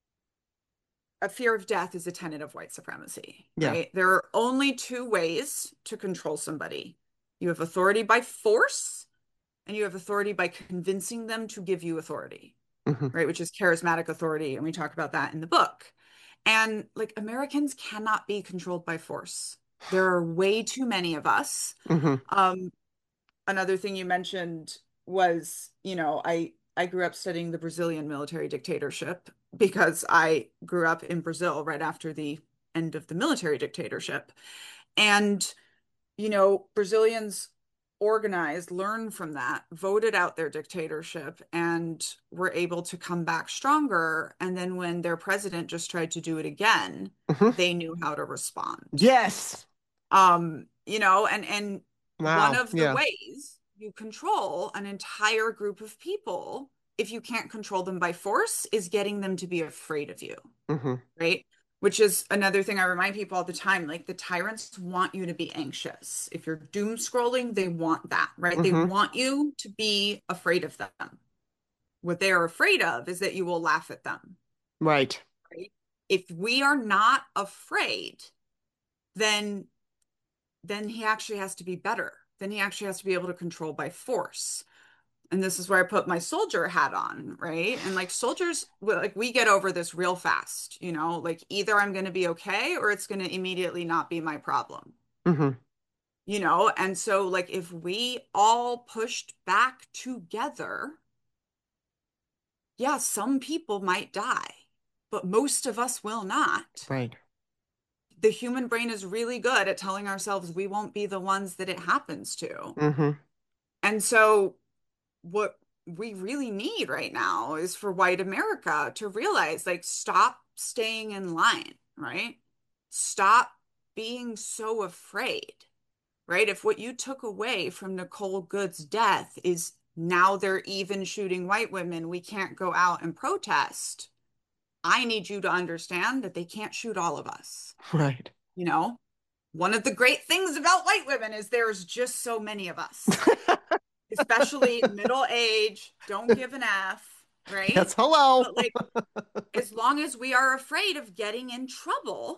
a fear of death is a tenet of white supremacy, Yeah. right? There are only two ways to control somebody. You have authority by force, and you have authority by convincing them to give you authority, Mm-hmm. right? Which is charismatic authority. And we talk about that in the book. And like Americans cannot be controlled by force. There are way too many of us. Mm-hmm. Another thing you mentioned was, I grew up studying the Brazilian military dictatorship because I grew up in Brazil right after the end of the military dictatorship. And, Brazilians organized, learned from that, voted out their dictatorship, and were able to come back stronger. And then when their president just tried to do it again, Mm-hmm. they knew how to respond. Yes. And one Wow. of the Yeah. ways you control an entire group of people, if you can't control them by force, is getting them to be afraid of you, Mm-hmm. right? Which is another thing I remind people all the time. Like the tyrants want you to be anxious. If you're doom scrolling, they want that, right? They Mm-hmm. want you to be afraid of them. What they are afraid of is that you will laugh at them, Right. right? If we are not afraid, then he actually has to be better then he actually has to be able to control by force. And this is where I put my soldier hat on, right? And like soldiers, like we get over this real fast, like either I'm going to be okay or it's going to immediately not be my problem, Hmm. And so like if we all pushed back together, yeah, some people might die, but most of us will not. Right. The human brain is really good at telling ourselves we won't be the ones that it happens to. Hmm. And so what we really need right now is for white America to realize, like, stop staying in line, right? Stop being so afraid, right? If what you took away from Nicole Good's death is now they're even shooting white women, we can't go out and protest. I need you to understand that they can't shoot all of us. Right. One of the great things about white women is there's just so many of us, especially middle age, don't give an F, right? Yes, hello. But like, as long as we are afraid of getting in trouble,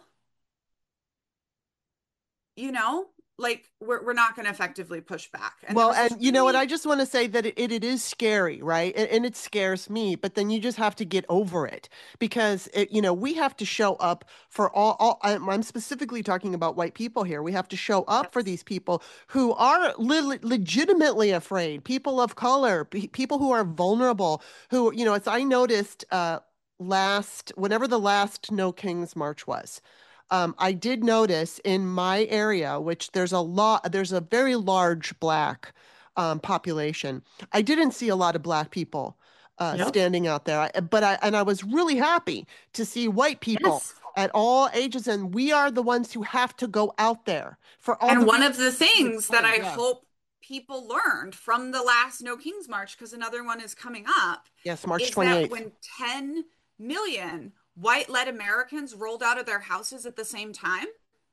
like we're not going to effectively push back. And there Well, was this and you know what? really, I just want to say that it is scary, right? And it scares me, but then you just have to get over it because we have to show up for all I'm specifically talking about white people here. We have to show up for yes, these people who are legitimately afraid, people of color, people who are vulnerable, who, as I noticed whenever the last No Kings March was. I did notice in my area, which there's a very large Black population. I didn't see a lot of Black people yep, standing out there, and I was really happy to see white people yes. at all ages, and we are the ones who have to go out there for all And the one reasons of the you things that explained. I Yeah. hope people learned from the last No Kings March, because another one is coming up, Yes, March is that 28th. when 10 million white-led Americans rolled out of their houses at the same time,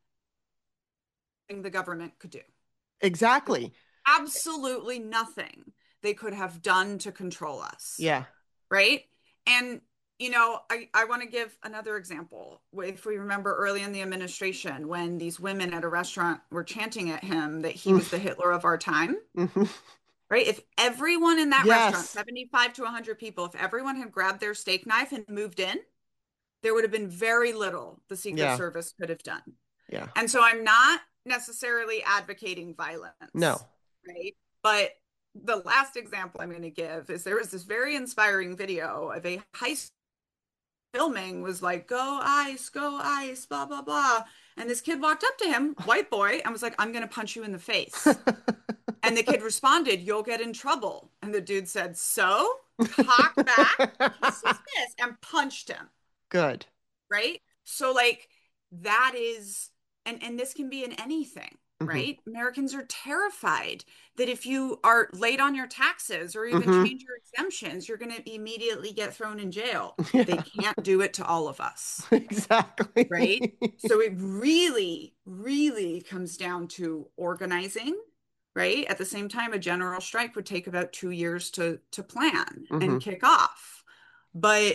the government could do. Exactly. Absolutely nothing they could have done to control us, Yeah. right? And I want to give another example. If we remember early in the administration, when these women at a restaurant were chanting at him that he was the Hitler of our time, Mhm. right? If everyone in that restaurant, Yes. 75 to 100 people, if everyone had grabbed their steak knife and moved in, there would have been very little the Secret Yeah. Service could have done. Yeah. And so I'm not necessarily advocating No. violence, right? But the last example I'm going to give is there was this very inspiring video of a high school filming was like, go ice, blah, blah, blah. And this kid walked up to him, white boy, and was like, I'm going to punch you in the face. And the kid responded, you'll get in trouble. And the dude said, so? Cocked back, kissed his fist, and punched him, Good. right? So like that is and this can be in anything, Hmm. right? Americans are terrified that if you are late on your taxes or even Hmm. change your exemptions, you're going to immediately get thrown in jail. They Yeah. can't do it to all of us, right? Exactly. So it really, really comes down to organizing, right? At the same time, a general strike would take about 2 years to plan and Hmm. kick off. But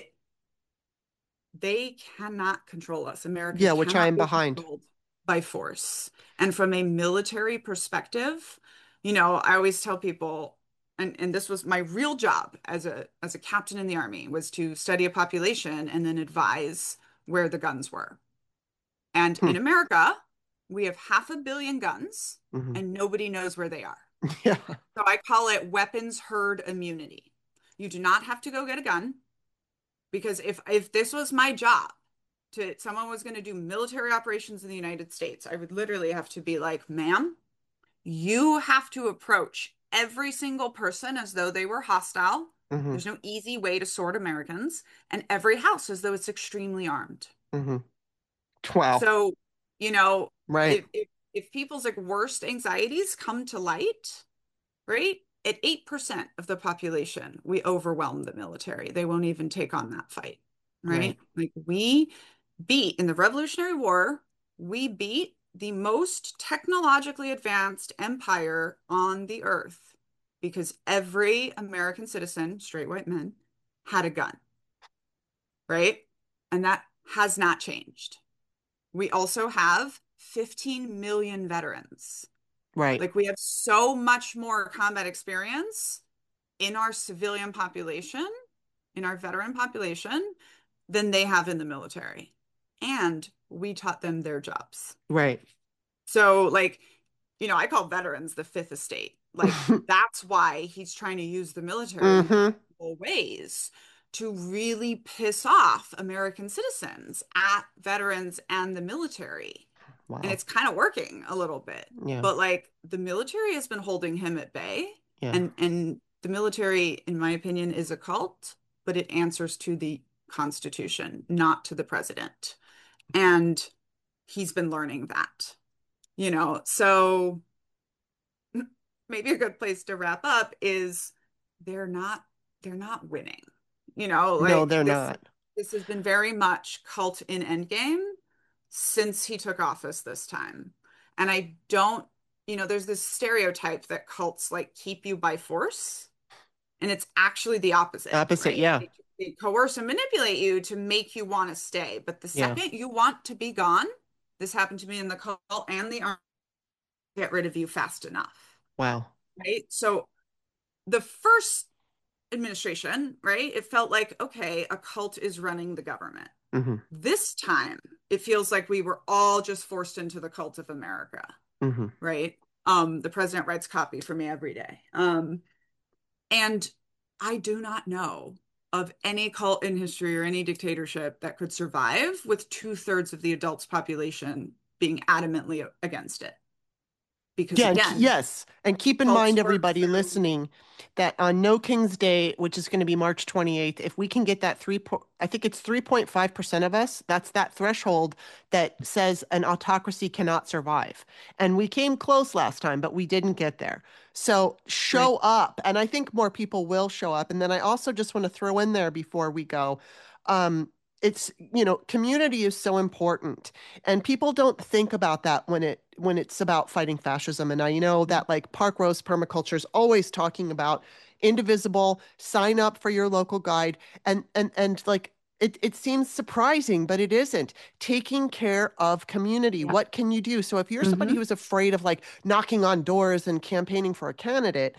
they cannot control us. America Yeah, which I cannot am be behind. controlled by force. And from a military perspective, I always tell people, and this was my real job as a captain in the army, was to study a population and then advise where the guns were. And Hmm. in America, we have 500 million guns Hmm. and nobody knows where they are. Yeah. So I call it weapons herd immunity. You do not have to go get a gun. Because if this was my job, to someone was going to do military operations in the United States, I would literally have to be like, ma'am, you have to approach every single person as though they were hostile. Hmm. There's no easy way to sort Americans, and every house as though it's extremely armed. Hmm. Wow. So, you know, Right. if people's like worst anxieties come to light, right? At 8% of the population, we overwhelm the military. They won't even take on that fight, Right. right? Like we beat in the Revolutionary War, we beat the most technologically advanced empire on the earth because every American citizen, straight white men, had a gun, right? And that has not changed. We also have 15 million veterans. Right. Like we have so much more combat experience in our civilian population, in our veteran population, than they have in the military. And we taught them their jobs. Right. So, like, I call veterans the fifth estate. Like, that's why he's trying to use the military in Mm-hmm. multiple ways to really piss off American citizens at veterans and the military. And Wow. it's kind of working a little bit. Yeah. But like the military has been holding him at bay. Yeah. And the military, in my opinion, is a cult, but it answers to the Constitution, not to the president. And he's been learning that, so maybe a good place to wrap up is they're not they're not winning. No, Like they're this not. this has been very much cult in Endgame since he took office this time. And I don't, there's this stereotype that cults like keep you by force, and it's actually the opposite, Opposite. right? Yeah. They coerce and manipulate you to make you want to stay. But the Yeah. second you want to be gone, this happened to me in the cult and the army, get rid of you fast enough, Wow. right? So the first administration, right, it felt like, okay, a cult is running the government. Mm-hmm. This time, it feels like we were all just forced into the cult of America, Mm-hmm. right? The president writes copy for me every day. And I do not know of any cult in history or any dictatorship that could survive with 2/3 of the adults population being adamantly against it. Because Yeah, again, yes. And keep in cults mind, work everybody through. listening, that on No King's Day, which is going to be March 28th, if we can get that I think it's 3.5% of us, that's that threshold that says an autocracy cannot survive. And we came close last time, but we didn't get there. So Right. show up. And I think more people will show up. And then I also just want to throw in there before we go, um, it's, community is so important. And people don't think about that when it's about fighting fascism. And I know that like Park Rose Permaculture is always talking about indivisible, sign up for your local guide. And like it seems surprising, but it isn't. Taking care of community. Yeah. What can you do? So if you're somebody Mm-hmm. who's afraid of like knocking on doors and campaigning for a candidate,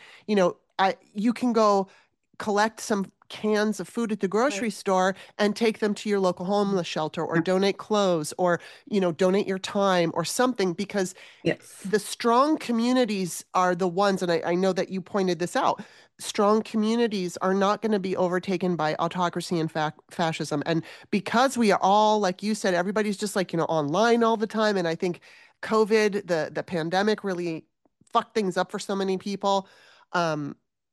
you can go collect some cans of food at the grocery Right. store and take them to your local homeless shelter, or Yeah. donate clothes, or donate your time or something, because Yes. the strong communities are the ones, and I know that you pointed this out, strong communities are not going to be overtaken by autocracy and fascism. And because we are all, like you said, everybody's just like online all the time, and I think COVID, the pandemic, really fucked things up for so many people. um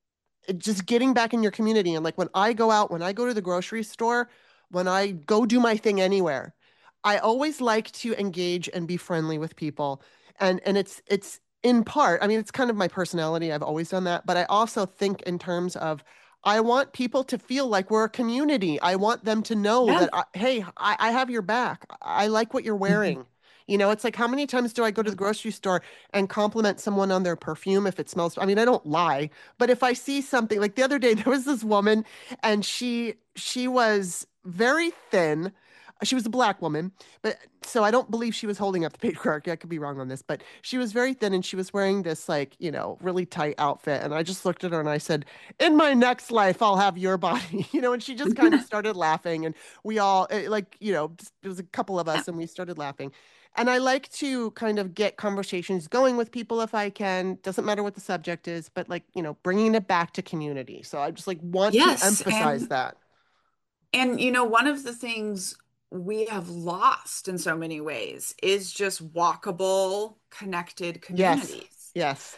just getting back in your community. And like when I go out, when I go to the grocery store, when I go do my thing anywhere, I always like to engage and be friendly with people. And it's in part, I mean, it's kind of my personality. I've always done that, but I also think in terms of I want people to feel like we're a community. I want them to know Yeah. that hey, I have your back. I like what you're Mhm. wearing. It's like, how many times do I go to the grocery store and compliment someone on their perfume if it smells? I mean, I don't lie, but if I see something, like the other day, there was this woman, and she was very thin. She was a black woman, but so I don't believe she was holding up the patriarchy. I could be wrong on this, but she was very thin, and she was wearing this like, really tight outfit. And I just looked at her and I said, "In my next life, I'll have your body," and she just kind of started laughing, and we all like, it was a couple of Yeah. us, and we started laughing. And I like to kind of get conversations going with people if I can. Doesn't matter what the subject is, but like, bringing it back to community. So I just like want to Yes. emphasize that. And one of the things we have lost in so many ways is just walkable, connected Yes. communities. Yes.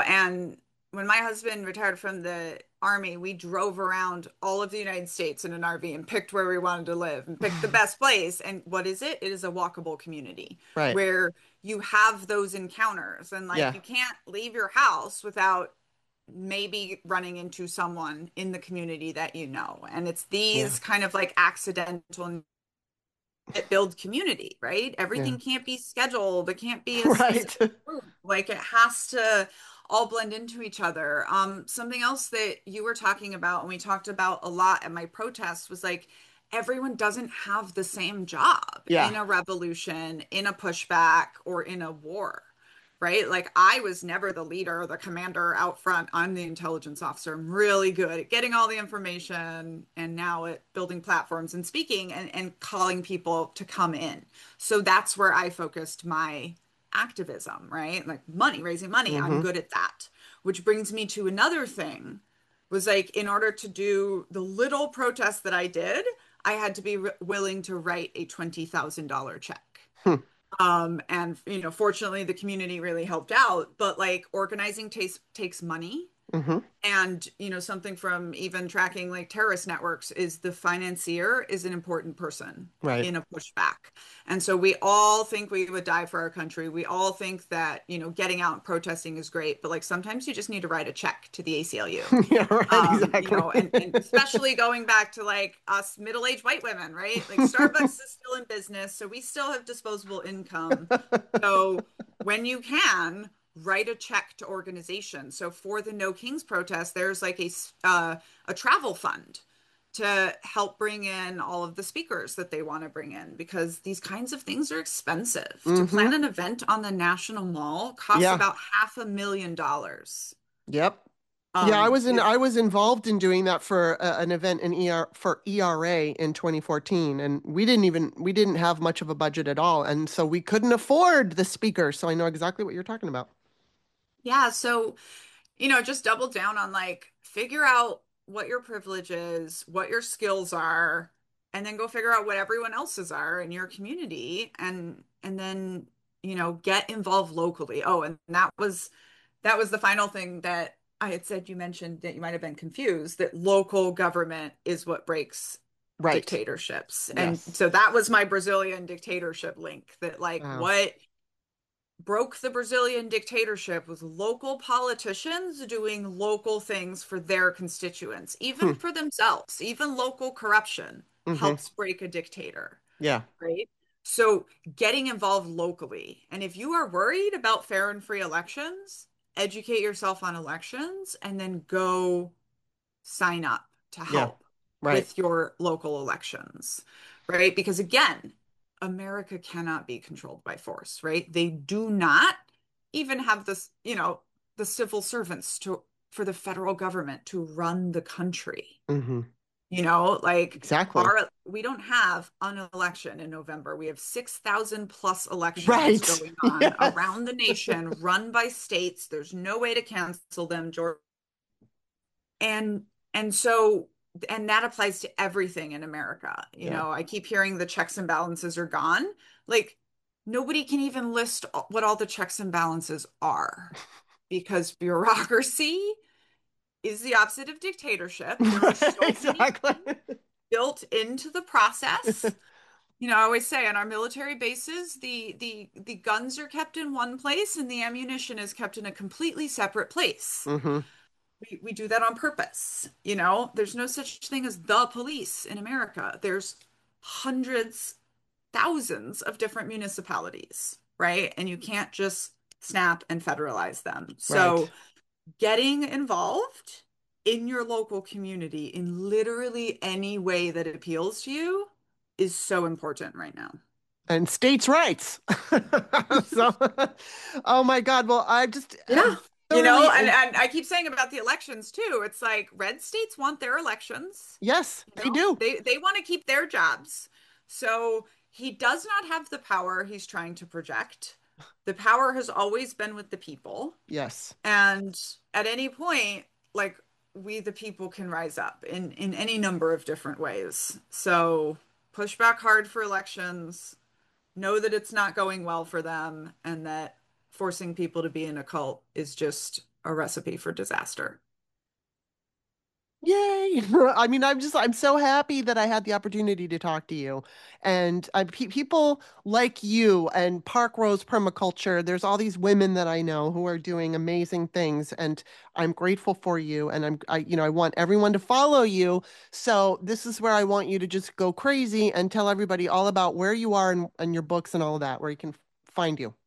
And when my husband retired from the army, we drove around all of the United States in an RV and picked where we wanted to live and picked the best place. And what is it? It is a walkable community Right. where you have those encounters, and like Yeah. you can't leave your house without maybe running into someone in the community that you know. And it's Yeah. these kind of like accidental that build community, right? Yeah. Everything can't be scheduled. It can't be a Right. specific group. Like it has to all blend into each other. Something else that you were talking about, and we talked about a lot at my protest, was like everyone doesn't have the same job Yeah. in a revolution, in a pushback, or in a war. right? Like I was never the leader or the commander out front. I'm the intelligence officer. I'm really good at getting all the information and now at building platforms and speaking and calling people to come in. So that's where I focused my activism, right? Like money, raising money. I'm Mm-hmm. good at that. Which brings me to another thing was like in order to do the little protest that I did, I had to be willing to write a $20,000 check. Hmm. And fortunately the community really helped out, but like organizing takes money. Mm-hmm. And, something from even tracking like terrorist networks is the financier is an important person Right. in a pushback. And so we all think we would die for our country. We all think that, getting out and protesting is great, but like sometimes you just need to write a check to the ACLU. Yeah, right, exactly. And especially going back to like us middle-aged white women, right? Like Starbucks is still in business, so we still have disposable income. So when you can, write a check to organizations. So for the No Kings protest, there's like a travel fund to help bring in all of the speakers that they want to bring in because these kinds of things are expensive. To Mm-hmm. plan an event on the National Mall costs Yeah. about $500,000. Yep. Yeah, If I was involved in doing that for an event in for ERA in 2014, and we didn't have much of a budget at all, and so we couldn't afford the speaker. So I know exactly what you're talking about. Yeah, so, just double down on like figure out what your privilege is, what your skills are, and then go figure out what everyone else's are in your community and then, get involved locally. Oh, and that was the final thing that I had said you mentioned that you might have been confused that local government is what breaks Right. dictatorships. And Yes. so that was my Brazilian dictatorship link that like Wow. what broke the Brazilian dictatorship was local politicians doing local things for their constituents, even Hmm. for themselves. Even local corruption Mm-hmm. helps break a dictator, Yeah. right? So getting involved locally. And if you are worried about fair and free elections, educate yourself on elections and then go sign up to Yeah. help Right. with your local elections, right? Because again, America cannot be controlled by force, right? They do not even have this, the civil servants to for the federal government to run the country. Mm-hmm. Like Exactly. our we don't have an election in November. We have 6,000 plus elections Right. going on Yes. around the nation, run by states. There's no way to cancel them, George. And and so and that applies to everything in America. Yeah. I keep hearing the checks and balances are gone. Like nobody can even list what all the checks and balances are because bureaucracy is the opposite of dictatorship. There are so many Exactly. things built into the process. I always say on our military bases, the guns are kept in one place and the ammunition is kept in a completely separate place. Mm-hmm. We do that on purpose. There's no such thing as the police in America. There's hundreds, thousands of different municipalities, right? And you can't just snap and federalize them. So Right. getting involved in your local community in literally any way that appeals to you is so important right now. And states' rights. So, oh my God. Well, I just Yeah. thoroughly, And I keep saying about the elections too. It's like red states want their elections. yes, they do. They want to keep their jobs. So he does not have the power he's trying to project. The power has always been with the people. Yes. And at any point, like we the people can rise up in any number of different ways. So push back hard for elections, know that it's not going well for them, and that forcing people to be in a cult is just a recipe for disaster. Yay. I mean, I'm so happy that I had the opportunity to talk to you. And people like you and Park Rose Permaculture, there's all these women that I know who are doing amazing things. And I'm grateful for you. And I want everyone to follow you. So this is where I want you to just go crazy and tell everybody all about where you are and your books and all of that, where you can find you.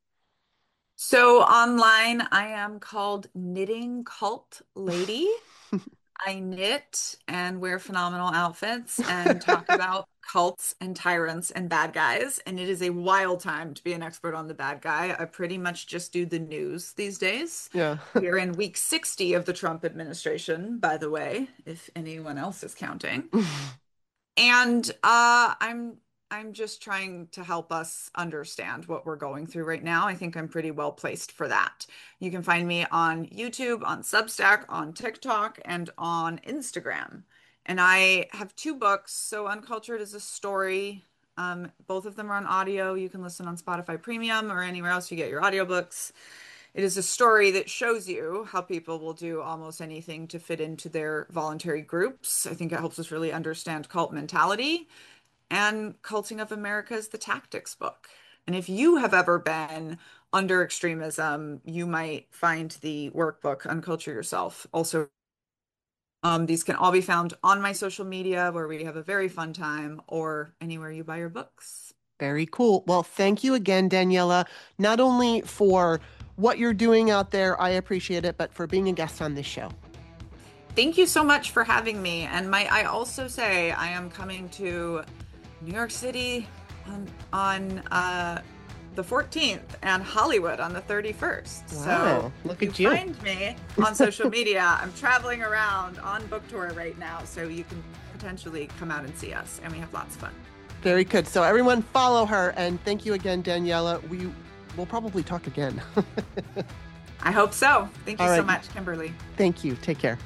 So online, I am called Knitting Cult Lady. I knit and wear phenomenal outfits and talk about cults and tyrants and bad guys. And it is a wild time to be an expert on the bad guy. I pretty much just do the news these days. Yeah. We're in week 60 of the Trump administration, by the way, if anyone else is counting. And I'm just trying to help us understand what we're going through right now. I think I'm pretty well placed for that. You can find me on YouTube, on Substack, on TikTok, and on Instagram. And I have two books. So Uncultured is a story. Both of them are on audio. You can listen on Spotify Premium or anywhere else you get your audiobooks. It is a story that shows you how people will do almost anything to fit into their voluntary groups. I think it helps us really understand cult mentality. And Culting of America is the tactics book. And if you have ever been under extremism, you might find the workbook, Unculture Yourself. Also, these can all be found on my social media where we have a very fun time or anywhere you buy your books. Very cool. Well, thank you again, Daniela, not only for what you're doing out there, I appreciate it, but for being a guest on this show. Thank you so much for having me. And I also say I am coming to New York City on the 14th and Hollywood on the 31st. Wow, so look you at you. Find me on social media. I'm traveling around on book tour right now, so you can potentially come out and see us, and we have lots of fun. Very good. So everyone follow her, and thank you again, Daniela. We will probably talk again. I hope so. Thank you All right. so much, Kimberly. Thank you. Take care.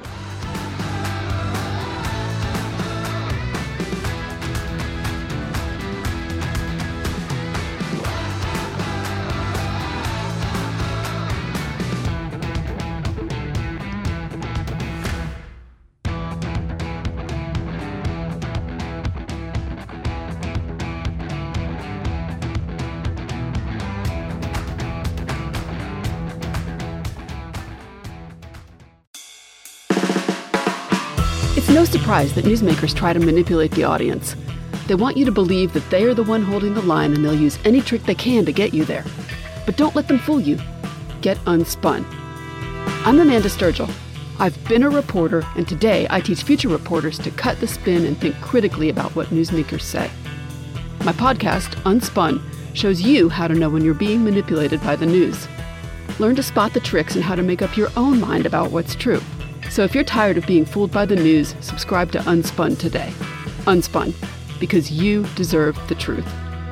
It's no surprise that newsmakers try to manipulate the audience. They want you to believe that they are the one holding the line and they'll use any trick they can to get you there. But don't let them fool you. Get unspun. I'm Amanda Sturgill. I've been a reporter, and today I teach future reporters to cut the spin and think critically about what newsmakers say. My podcast, Unspun, shows you how to know when you're being manipulated by the news. Learn to spot the tricks and how to make up your own mind about what's true. So if you're tired of being fooled by the news, subscribe to Unspun today. Unspun, because you deserve the truth.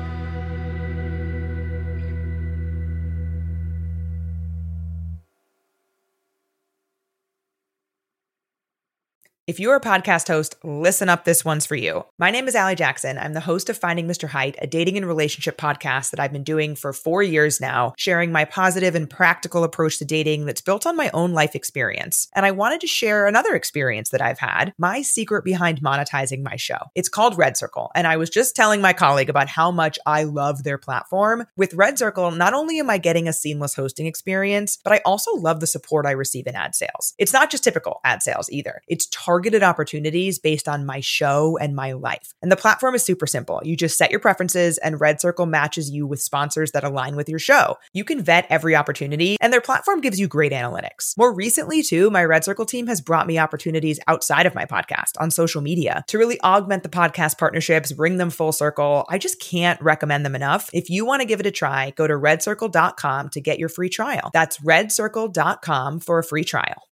If you're a podcast host, listen up, this one's for you. My name is Allie Jackson. I'm the host of Finding Mr. Height, a dating and relationship podcast that I've been doing for 4 years now, sharing my positive and practical approach to dating that's built on my own life experience. And I wanted to share another experience that I've had, my secret behind monetizing my show. It's called Red Circle, and I was just telling my colleague about how much I love their platform. With Red Circle, not only am I getting a seamless hosting experience, but I also love the support I receive in ad sales. It's not just typical ad sales either. It's targeted opportunities based on my show and my life. And the platform is super simple. You just set your preferences and Red Circle matches you with sponsors that align with your show. You can vet every opportunity and their platform gives you great analytics. More recently too, my Red Circle team has brought me opportunities outside of my podcast on social media to really augment the podcast partnerships, bring them full circle. I just can't recommend them enough. If you want to give it a try, go to redcircle.com to get your free trial. That's redcircle.com for a free trial.